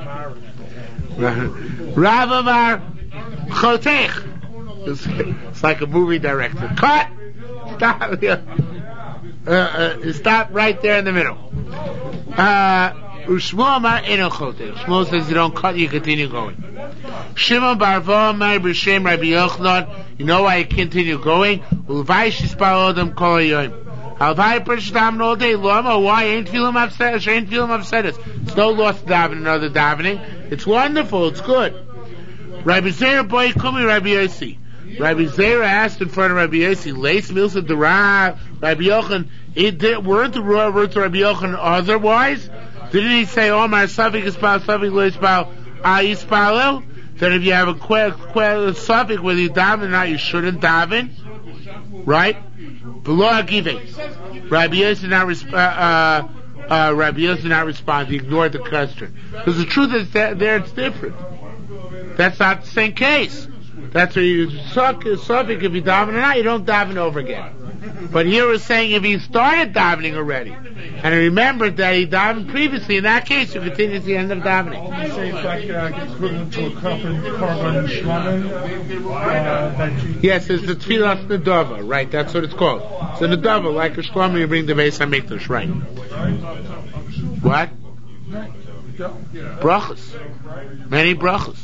Rav Omar, chotech. It's like a movie director. Cut! Stop! Stop right there in the middle. Shmuel says you don't cut, you continue going. Shimon bar Vo Amar b'Shem Rabbi Yochanan, you know why you continue going? Ulvai shispal odam kol hayoyim. Alvai purchased davening all day. Lama, why ain't feeling upset? Ain't feeling upset. It's no loss to davening, another davening. It's wonderful. It's good. Rabbi Zera boy kumi Rabbi Yossi. Rabbi Zera asked in front of Rabbi Yossi, Leis Milsa Dera Rabbi Yochanan. Weren't the words of Rabbi Yochanan otherwise? Didn't he say, Omar Safik Ispal, Safik Lo Ispal, Ispalel? That if you have a Safik whether you daven or not, you shouldn't daven? Right? Below Agiveh. Rabbi Yossi did not respond. He ignored the question. Because the truth is that there it's different. That's not the same case. That's where you suck if you daven or not, you don't daven over again. But here we're saying if he started davening already, and he remembered that he davened previously, in that case you continue to the end of davening. You say it's like equivalent to a korban shlamim. Yes, it's the tefillah nedava, right? That's what it's called. It's a nedava, like a shlamim you bring the Beis HaMikdash, right? What? Brachos. Many brachos.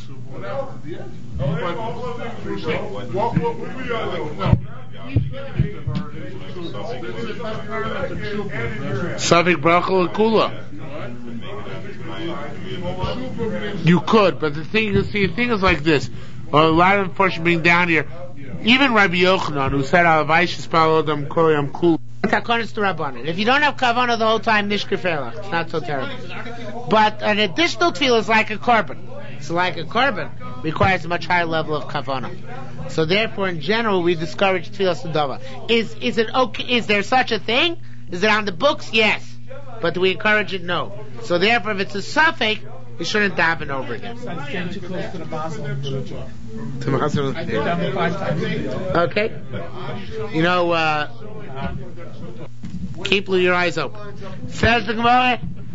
Safik bracha kula. You could, but the thing is like this. Well, a lot of unfortunately being down here, even Rabbi Yochanan, who said Alavaish Spal Odam Koyam Kula. Takonis to Rabbanan. If you don't have kavanah the whole time, nishkefelach. It's not so terrible. But an additional tefillah is like a korban. So like a korban requires a much higher level of kavanah. So therefore, in general, we discourage tefillah sedava. Is it okay? Is there such a thing? Is it on the books? Yes. But do we encourage it? No. So therefore, if it's a safek, you shouldn't daven over again. It's getting too close to the Muslim for the job. To Muslim. Okay. You know, keep your eyes open. Says the Gemara,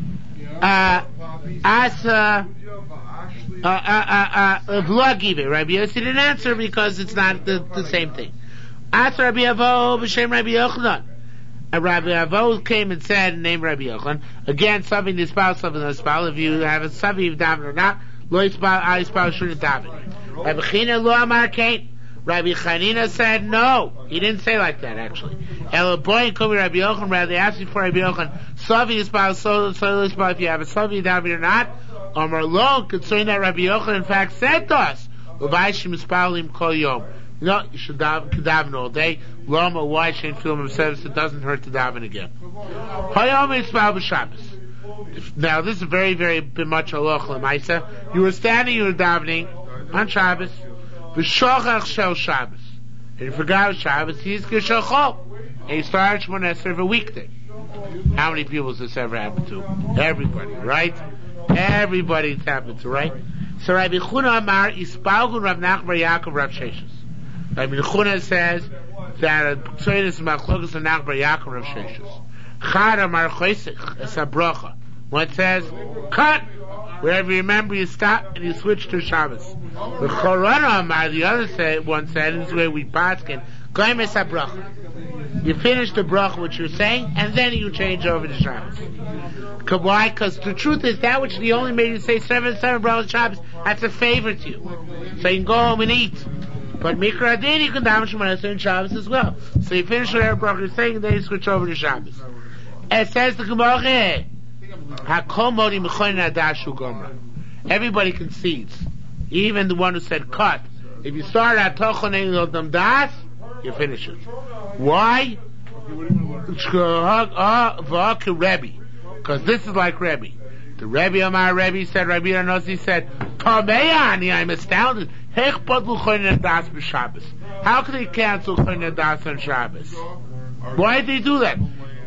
Rabbi Yossi didn't answer because it's not the same thing. Asa Rabbi Avo b'shem Rabbi Yochanan. Rabbi Avo came and said, name Rabbi Yochanan. Again, something to spouse, something to spouse. If you have a something you daven or not, lo yispaul, I spouse shouldn't daven. Rabbi China lo amar kain. Rabbi Chanina said no. He didn't say like that actually. Elaboy kumi Rabbi Yochanan. Rather, they asked for Rabbi Yochanan. Savi yispaul, so yispaul. If you have a savi daven or not. Amar lo, concerning that Rabbi Yochanan in fact said to us, "L'vayishim yispalim kol yom." No, you should daven all day. Lama, why shouldn't feel himself? It doesn't hurt to daven again. Hayom yispal b'Shabbos. Now this is very, very much halacha l'maisa. You were standing, you were davening on Shabbos. V'shochach shel Shabbos. And you forgot Shabbos. He's geshachol. And you started Shmoneh Esrei of a weekday. How many people has this ever happened to? Everybody, right? Everybody it's happened to, right? So Rabbi Chuna Amar Ispalgun Rav Nachman Bar Yaakov Rav Sheshes. Rabbi Chuna says that a tzayis is machlokas of Nachman Bar Yaakov Rav Sheshes. Chad Amar Choisich es a bracha. One says cut, Wherever you remember, you stop and you switch to Shabbos. The Chorana Amar, the other one said, this is where we paskin, Goymes HaBracha. You finish the bracha, which you're saying, and then you change over to Shabbos. Why? Because the truth is, that which the only made you say 7 brachas Shabbos, that's a favor to you. So you can go home and eat. But Mikra Adin, you can daven Shemona Esrei in Shabbos as well. So you finish whatever bracha you're saying, and then you switch over to Shabbos. It says the Gemara, everybody concedes. Even the one who said cut. If you start at Tochon Das, you finish it. Why? Because this is like Rebbe. The Rebbe Amar Rebbe said, Rabbi Nossi said, Kameyani, I'm astounded. How can they cancel Chonin Das on Shabbos? Why did they do that?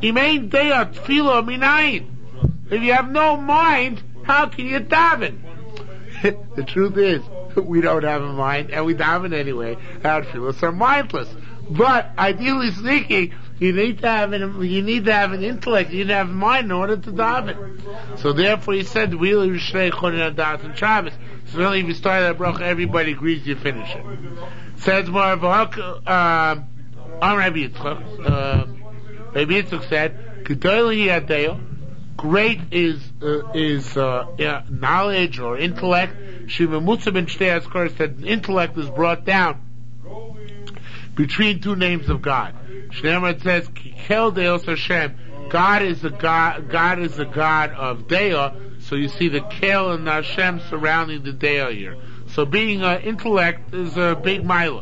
If you have no mind, how can you daven? The truth is, we don't have a mind, and we daven anyway. Our tefillos are mindless. But ideally speaking, you need to have an intellect, you need to have a mind in order to daven. So therefore, he said, "Really, Rishnei Chonin Das and Shabbos." So really, if you start that bracha, everybody agrees you finish it. Says more of Rabbi Yitzchak. Rabbi Yitzchak said, "Gedolei Yadeo." Great is knowledge or intellect. Shivamutza ben Shtei Azkaros said intellect is brought down between two names of God. Shneimar says, "Kel Deos Hashem." God is the God of Deo. So you see the Kel and Hashem surrounding the Deo here. So being intellect is a big milah.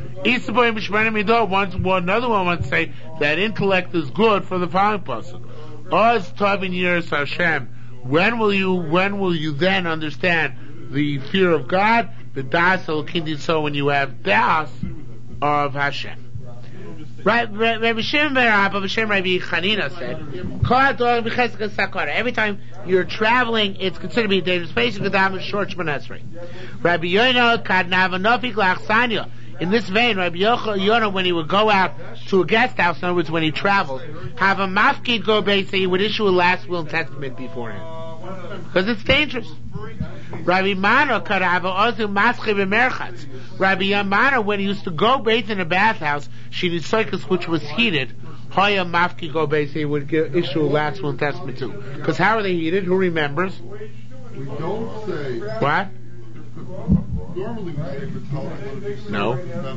Another one would say that intellect is good for the following person. Oz Tovin Yiras Hashem. When will you then understand the fear of God? The Das Elokidin. So when you have Das of Hashem. Right, Rabbi Shimon Rabbi Chanina said, every time you're traveling, it's considered to be a dangerous place. You can daven short Shemona Esrei. Rabbi Yoina kadnava nofik lachsanya. In this vein, Rabbi Yonah, when he would go out to a guest house, in other words, when he traveled, have a mafkid go base, he would issue a last will and testament beforehand. Because it's dangerous. Rabbi Mana could have also maschib emerchatz. Rabbi Yamana, when he used to go bathe in a bathhouse, shinisoikus, which was heated, haya mafki go base, he would issue a last will and testament too. Because how are they heated? Who remembers? We don't say. What? Normally we say no.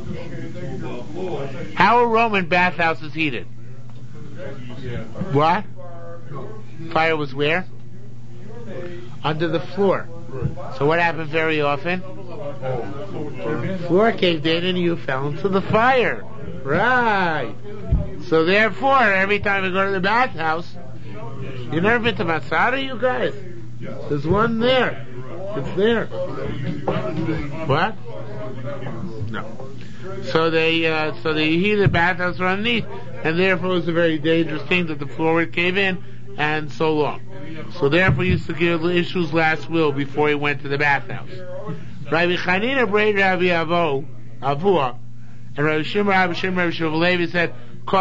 How are Roman bathhouses heated? What? Fire was where? Under the floor. So what happened very often? Floor caved in and you fell into the fire. Right. So therefore, every time you go to the bathhouse, you never been to Masada, you guys? There's one there. It's there. What? No. So they heat the bathhouse from underneath, and therefore it was a very dangerous thing that the floor would cave in, and so long. So therefore he used to give issues last will before he went to the bathhouse. Rabbi Chanina prayed Rabbi Avua, and Rabbi Shimon Levi said,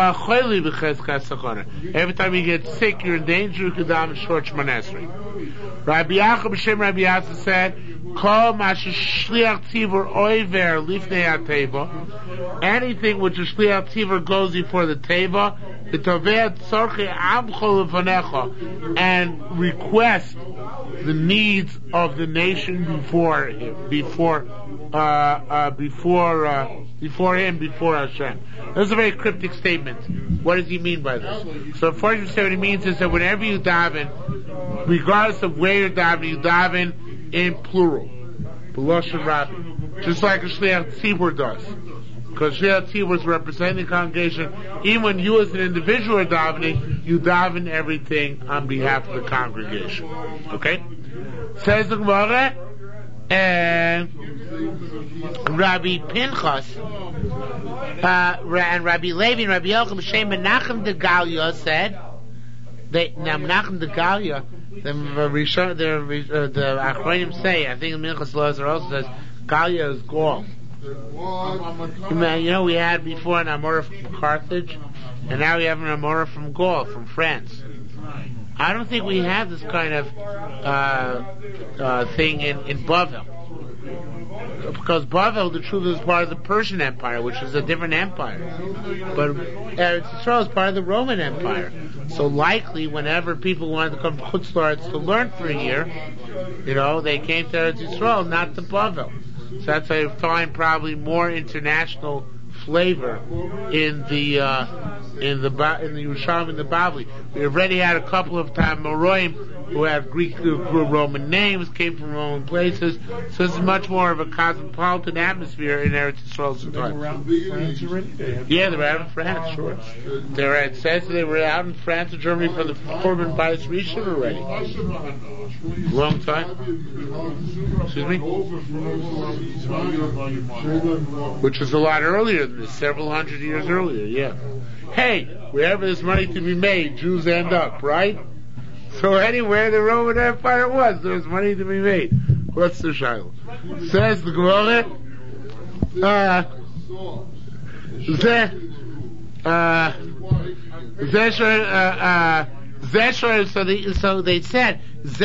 every time you get sick, you're in danger, you can daven short Shemona Esrei. Rabbi Yaakov Shem Rabbi Yasa said, anything which a shliach tzibur goes before the teva, and request the needs of the nation before Hashem. That's a very cryptic statement. What does he mean by this? So unfortunately what he means is that whenever you daven, regardless of where you're daven in plural. B'loshen Rabbi. Just like a shliach tzibur does. Because shliach tzibur is representing the congregation. Even when you as an individual are davening, you daven everything on behalf of the congregation. Okay? Says the Gemara, and Rabbi Pinchas, and Rabbi Levi and Rabbi Yochanan B'Shem Menachem de Galia said, Menachem de Galia, the Achronim say, I think the Minchas Lozer also says, Galia is Gaul. You know, we had before an Amora from Carthage, and now we have an Amora from Gaul, from France. I don't think we have this kind of thing in Bavel. Because Bavel, the truth, is part of the Persian Empire, which is a different empire. But Eretz Yisrael is part of the Roman Empire. So likely, whenever people wanted to come to Chutz La'aretz to learn for a year, they came to Eretz Yisrael, not to Bavel. So that's why you find probably more international flavor in the Yerushalmi and the Bavli. We already had a couple of Moroim who have Greek Roman names, came from Roman places, so this is much more of a cosmopolitan atmosphere in Eretz Yisrael. So they were out in France already? Yeah, they were out in France, sure. It says they were out in France and Germany for the Korban Bayis Rishon already. Long time. Excuse me? Which was a lot earlier than this, several hundred years earlier, yeah. Hey, wherever there's money to be made, Jews end up, right? So anywhere the Roman Empire was, there was money to be made. What's the Shiloh? Says the Gemara, so they said,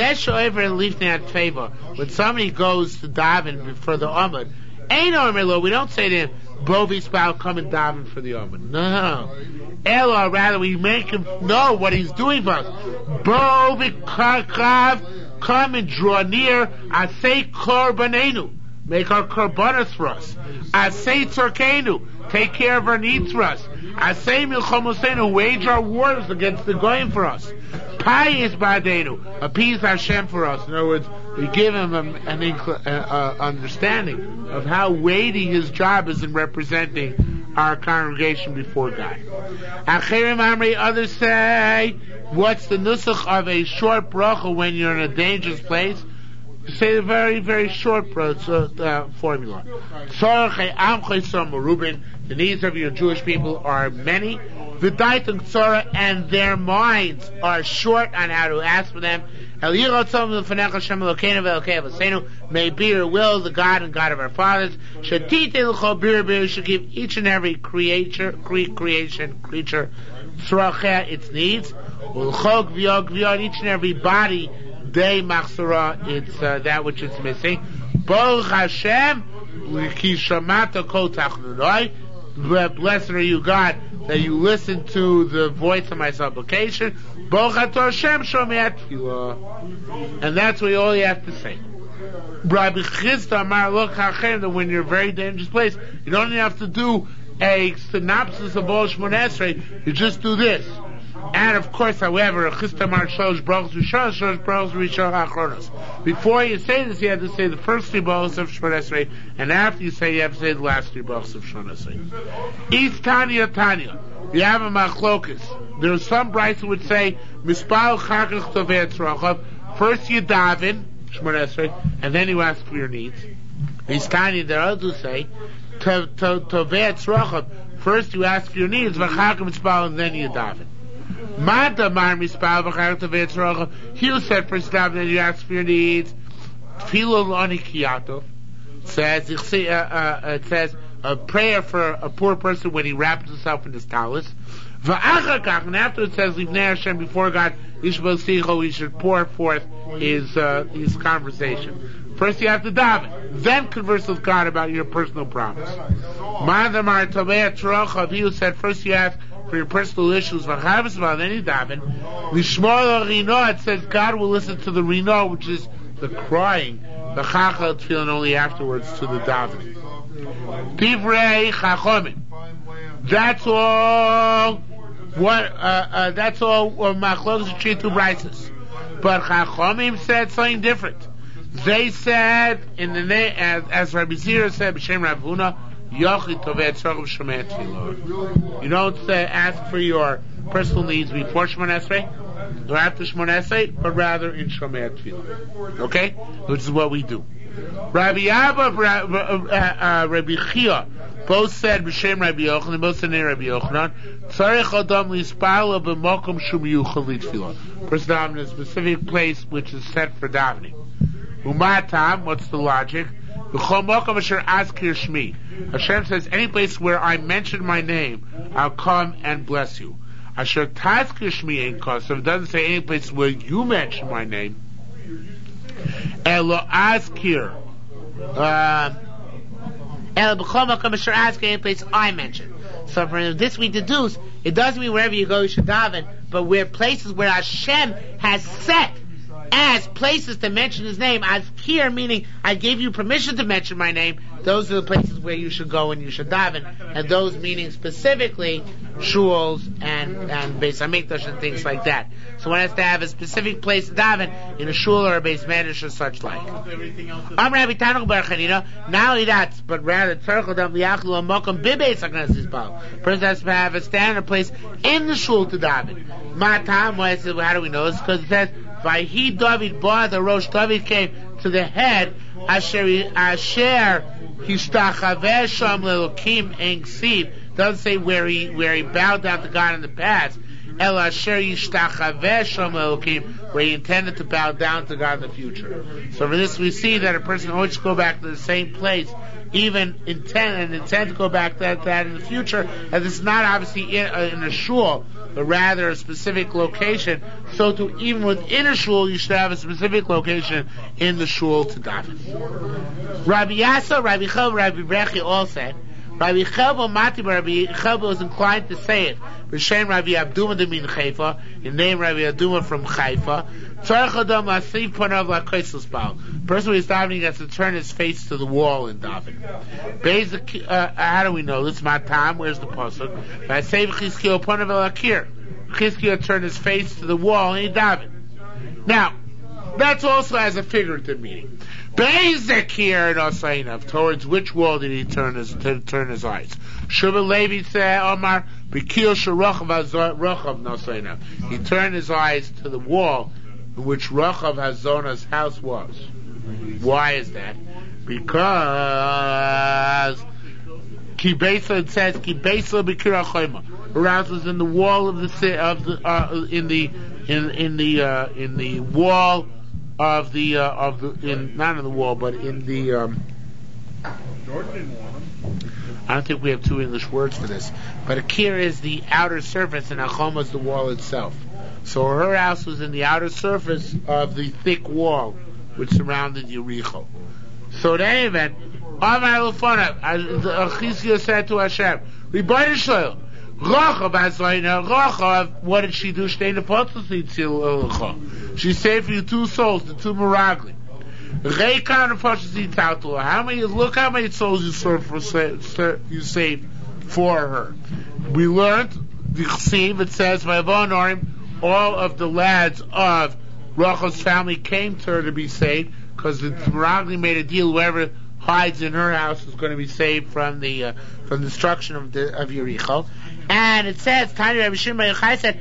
when somebody goes to daven for the Amud, we don't say to him, Bovi Spal, come and daven for the Amud. No. Ella, rather, we make him know what he's doing for us. Bovi Karkav, come and draw near. I say Korbanenu, make our Korbanos for us. I say Tzorkenu, take care of our needs for us. I say Milchomosenu, wage our wars against the Goyim for us. Payis Badenu, appease Hashem for us. In other words, we give him an understanding of how weighty his job is in representing our congregation before God. Achirim Amri, others say, what's the nusach of a short bracha when you're in a dangerous place? Say a very, very short formula. The needs of your Jewish people are many. And their minds are short on how to ask for them. May be your will, the God and God of our fathers. Should give each and every creature its needs. Each and every body, it's that which is missing. Blessed are you, God, that you listen to the voice of my supplication. And that's what all you have to say. Rabbi Chisda Amar Lo Kachem, that when you're in a very dangerous place, you don't even have to do a synopsis of all Shmoneh Esrei, you just do this. And of course, however, before you say this, you have to say the first 3 brachos of Shmoneh Esrei, and after you say, you have to say the last 3 brachos of Shmoneh Esrei. East Tanya. You have a machlokas. There are some brights who would say, Mispal Chakach Tovei Tzrochav. First you daven Shmoneh Esrei, and then you ask for your needs. East Tanya, there are others who say, Tovei Tzrochav. First you ask for your needs, V'chakach Mispal, and then you daven. He who said first daven, then you ask for your needs. It says a prayer for a poor person when he wraps himself in his talis. And after it says Hashem, before God, he should pour forth his conversation. First you have to daven, then converse with God about your personal problems. He who said first you ask for your personal issues, then you daven. It says God will listen to the rino, which is the crying, the chachal tefillin, only afterwards to the davening. Divrei chachomim. That's all. That's all. Machlokes are 2 brises, but chachomim said something different. They said in the name, as Rabbi Zira said, b'shem Rav Huna, you don't ask for your personal needs before Shmoneh Esrei or after Shmoneh Esrei, but rather in Shomei Tefillah. Okay? Which is what we do. Rabbi Abba, Rabbi Chia, both said b'shem Rabbi Yochanan, both said in Rabbi Yochanan, tzarech adam lispal b'mokom shu miyuchad litfilah. Person daven in a specific place which is set for davening. Umatam, what's the logic? Hashem says, any place where I mention my name, I'll come and bless you. Asher Tazkir Shmi Ein Kosev, doesn't say any place where you mention my name. Elo Azkir. Elo B'chol Makom Asher Azkir, any place I mention. So from this we deduce, it doesn't mean wherever you go you should daven, but where places where Hashem has set as places to mention His name, Azkir meaning I gave you permission to mention my name, those are the places where you should go and you should daven, and those meaning specifically shuls and Beis Hamikdash and things like that. So one has to have a specific place to daven in a shul or a Beis Medrash or such like. Not only that, but rather person has to have a standard place in the shul to daven. How do we know this? Because it says Vayhi David Ba, the Rosh David came to the head Asher Hishtachaveh Sham Lelokim Ein Ksiv. Doesn't say where he bowed down to God in the past. El Asher Hishtachaveh Sham Lelokim, where he intended to bow down to God in the future. So for this we see that a person always go back to the same place, even intend to go back to that in the future, and it's not obviously in a shul, but rather a specific location. So to even within a shul, you should have a specific location in the shul to daven. Rabbi Yasa, Rabbi Chav, Rabbi Brechi all said, Rabbi Chav Mati, Rabbi Chav was inclined to say it. B'shem Rabbi Abduma de Min Haifa, in name Rabbi Abduma from Haifa. Tzarech Adam Lasif Panav LaKosos Baal. Person who is davening has to turn his face to the wall in davening. Basic, how do we know this? Matam, where's the pasuk? Vasev Chizkiyo Panav LaKir. Chizkiyo turned his face to the wall and he davened. Now, that's also has a figurative meaning. Bezekir and Osainav, towards which wall did he turn his eyes? Shubal Levi said, Omar, Bekil Sharachav Rachav Nosainav. He turned his eyes to the wall in which Rachav Hazona's house was. Why is that? Because Kibesa, it says Kibesa Bekira Choyma. Her house was in the wall of the in the wall of the not in the wall, but in the I don't think we have two English words for this, but Akir is the outer surface and Achoma is the wall itself. So her house was in the outer surface of the thick wall which surrounded Yericho. So in any event, Chizkiah said to Hashem, Rachav, what did she do? She saved for you two souls, the two Meraglim. Look how many souls you saved for her. We learned the Chsiv, it says, all of the lads of Rachel's family came to her to be saved, because the Meraglim made a deal, whoever hides in her house is going to be saved from the destruction of Yericho. And it says, Tanya Rabbi Shimon Bar Yochai said,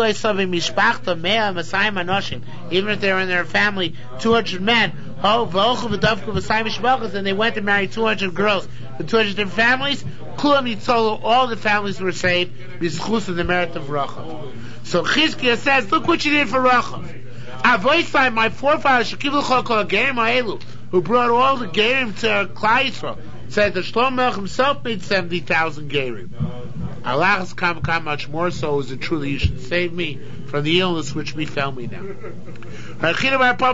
even if they were in their family 200 men, and they went to marry 200 girls, the 200 different families, all the families were saved because of the merit of Rachav. So Chizkiah says, look what you did for Rachav. Avoisai, my forefathers, who brought all the Gerim to Klal Yisrael, said that Shlomo Melech himself made 70,000 Gerim. Allah has come much more so is it true that you should save me from the illness which befell me now. He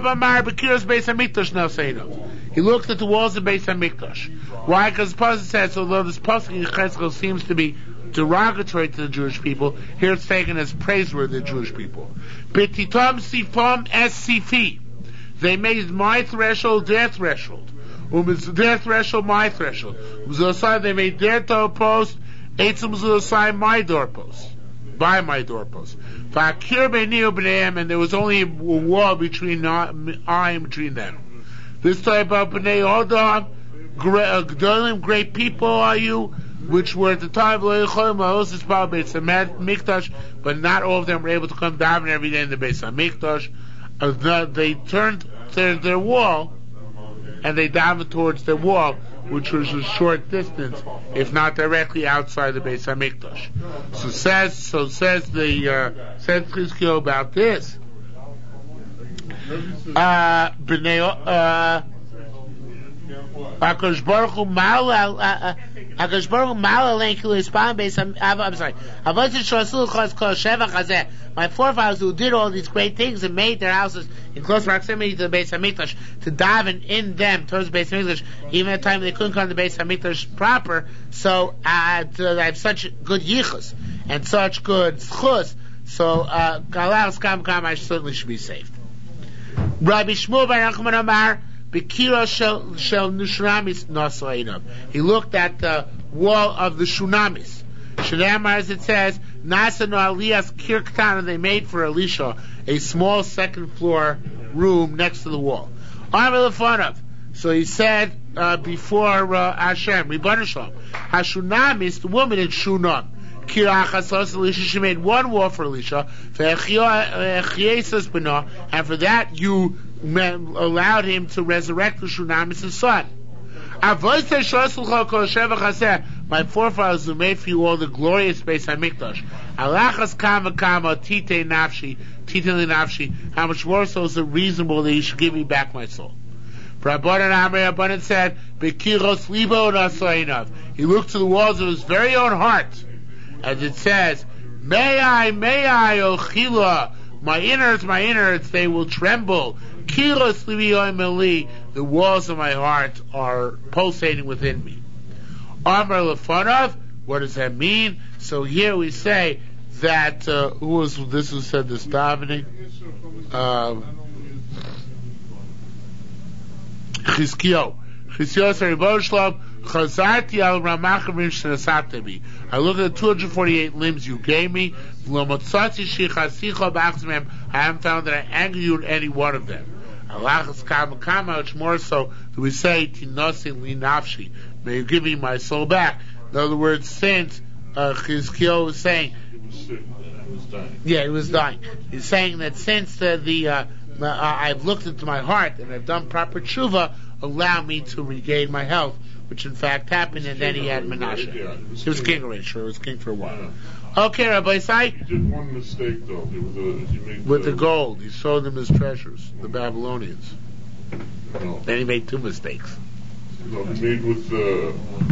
looked at the walls of Beis Hamikdash. Why? Because the pasuk says, although this pasuk in Cheskel seems to be derogatory to the Jewish people, here it's taken as praiseworthy to the Jewish people. Betitam sifam es sifi. They made my threshold their threshold. Their threshold my threshold. They made their doorpost, my doorpost. By my doorpost. And there was only a wall between them. This type of Bnei Odom, great people are you, which were at the time of Mikdash, but not all of them were able to come daven every day in the Beis Hamikdash. They turned their wall, and they davened towards their wall, which was a short distance, if not directly outside the Beis Hamikdash. Says Chizkiah about this. HaKadosh Baruch Hu Ma'al Alein Kilu Yispam Beis. I'm sorry. My forefathers who did all these great things and made their houses in close proximity to the Beis Hamikdash to daven in them towards the Beis Hamikdash, even at the time they couldn't come to the Beis Hamikdash proper. So I have such good yichus and such good schus. So Galas Kam I certainly should be saved. Rabbi Shmuel Bar Nachman Amar. He looked at the wall of the Shunamis. Shnamar, as it says, Nasa no Aliyas Kirktana, they made for Elisha a small second floor room next to the wall. So he said before Hashem, Ribbon Shalom, Hashunamis, the woman in Shunam. She made one wall for Elisha, and for that you allowed him to resurrect the Shunamis' son. My forefathers who made for you all the glorious Beis HaMikdash. Alachas kama kama tite nafshi, how much more so is it reasonable that you should give me back my soul? Rabbanan said, Bekiros libo nasoinav. He looked to the walls of his very own heart. As it says, May I, O Chila, my innards, they will tremble. Kilos libi the walls of my heart are pulsating within me. Amar lefanov, what does that mean? So here we say that, who said this davening? Chizkiyo said, Rebbe Shalom, Chazarti al Ramachim Shenasatemi. I looked at the 248 limbs you gave me. I haven't found that I angered you in any one of them. Alachas kama, much more so do we say Tinosi li nafshi. May you give me my soul back. In other words, since Chizkiyo was saying, he was dying. He's saying that since I've looked into my heart and I've done proper tshuva, allow me to regain my health, which in fact happened, and then he had Menashe. He was king already, sure, he was king for a while. Okay, Rabbi Isai. He did one mistake though. With the gold, he showed them his treasures, the Babylonians. No. Then he made two mistakes. No, he made with the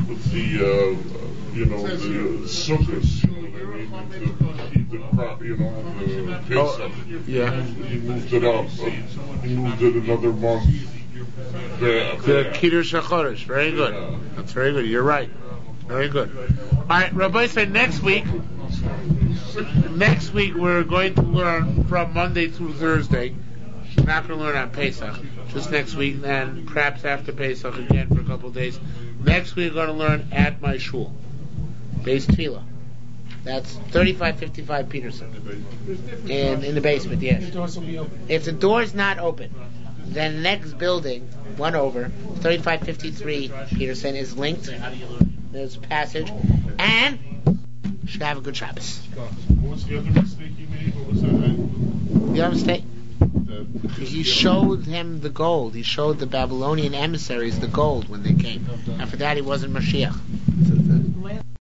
sukkahs. They made to keep the crop, the Pesach. Yeah. He moved it up. He moved it another month. The Kiddush HaChodesh. Very good. Yeah. That's very good. You're right. Very good. All right, Rabbi said next week we're going to learn from Monday through Thursday. We're not going to learn on Pesach. Just next week, and perhaps after Pesach again for a couple of days. Next week we're going to learn at my shul. Beis Tefillah. That's 3555 Peterson. And in the basement, yes. If the door's not open, then the next building, one over, 3553 Peterson, is linked. There's a passage. And you should have a good Shabbos. What was the other mistake he made? What was that? The other mistake? He showed him the gold. He showed the Babylonian emissaries the gold when they came. And for that he wasn't Mashiach.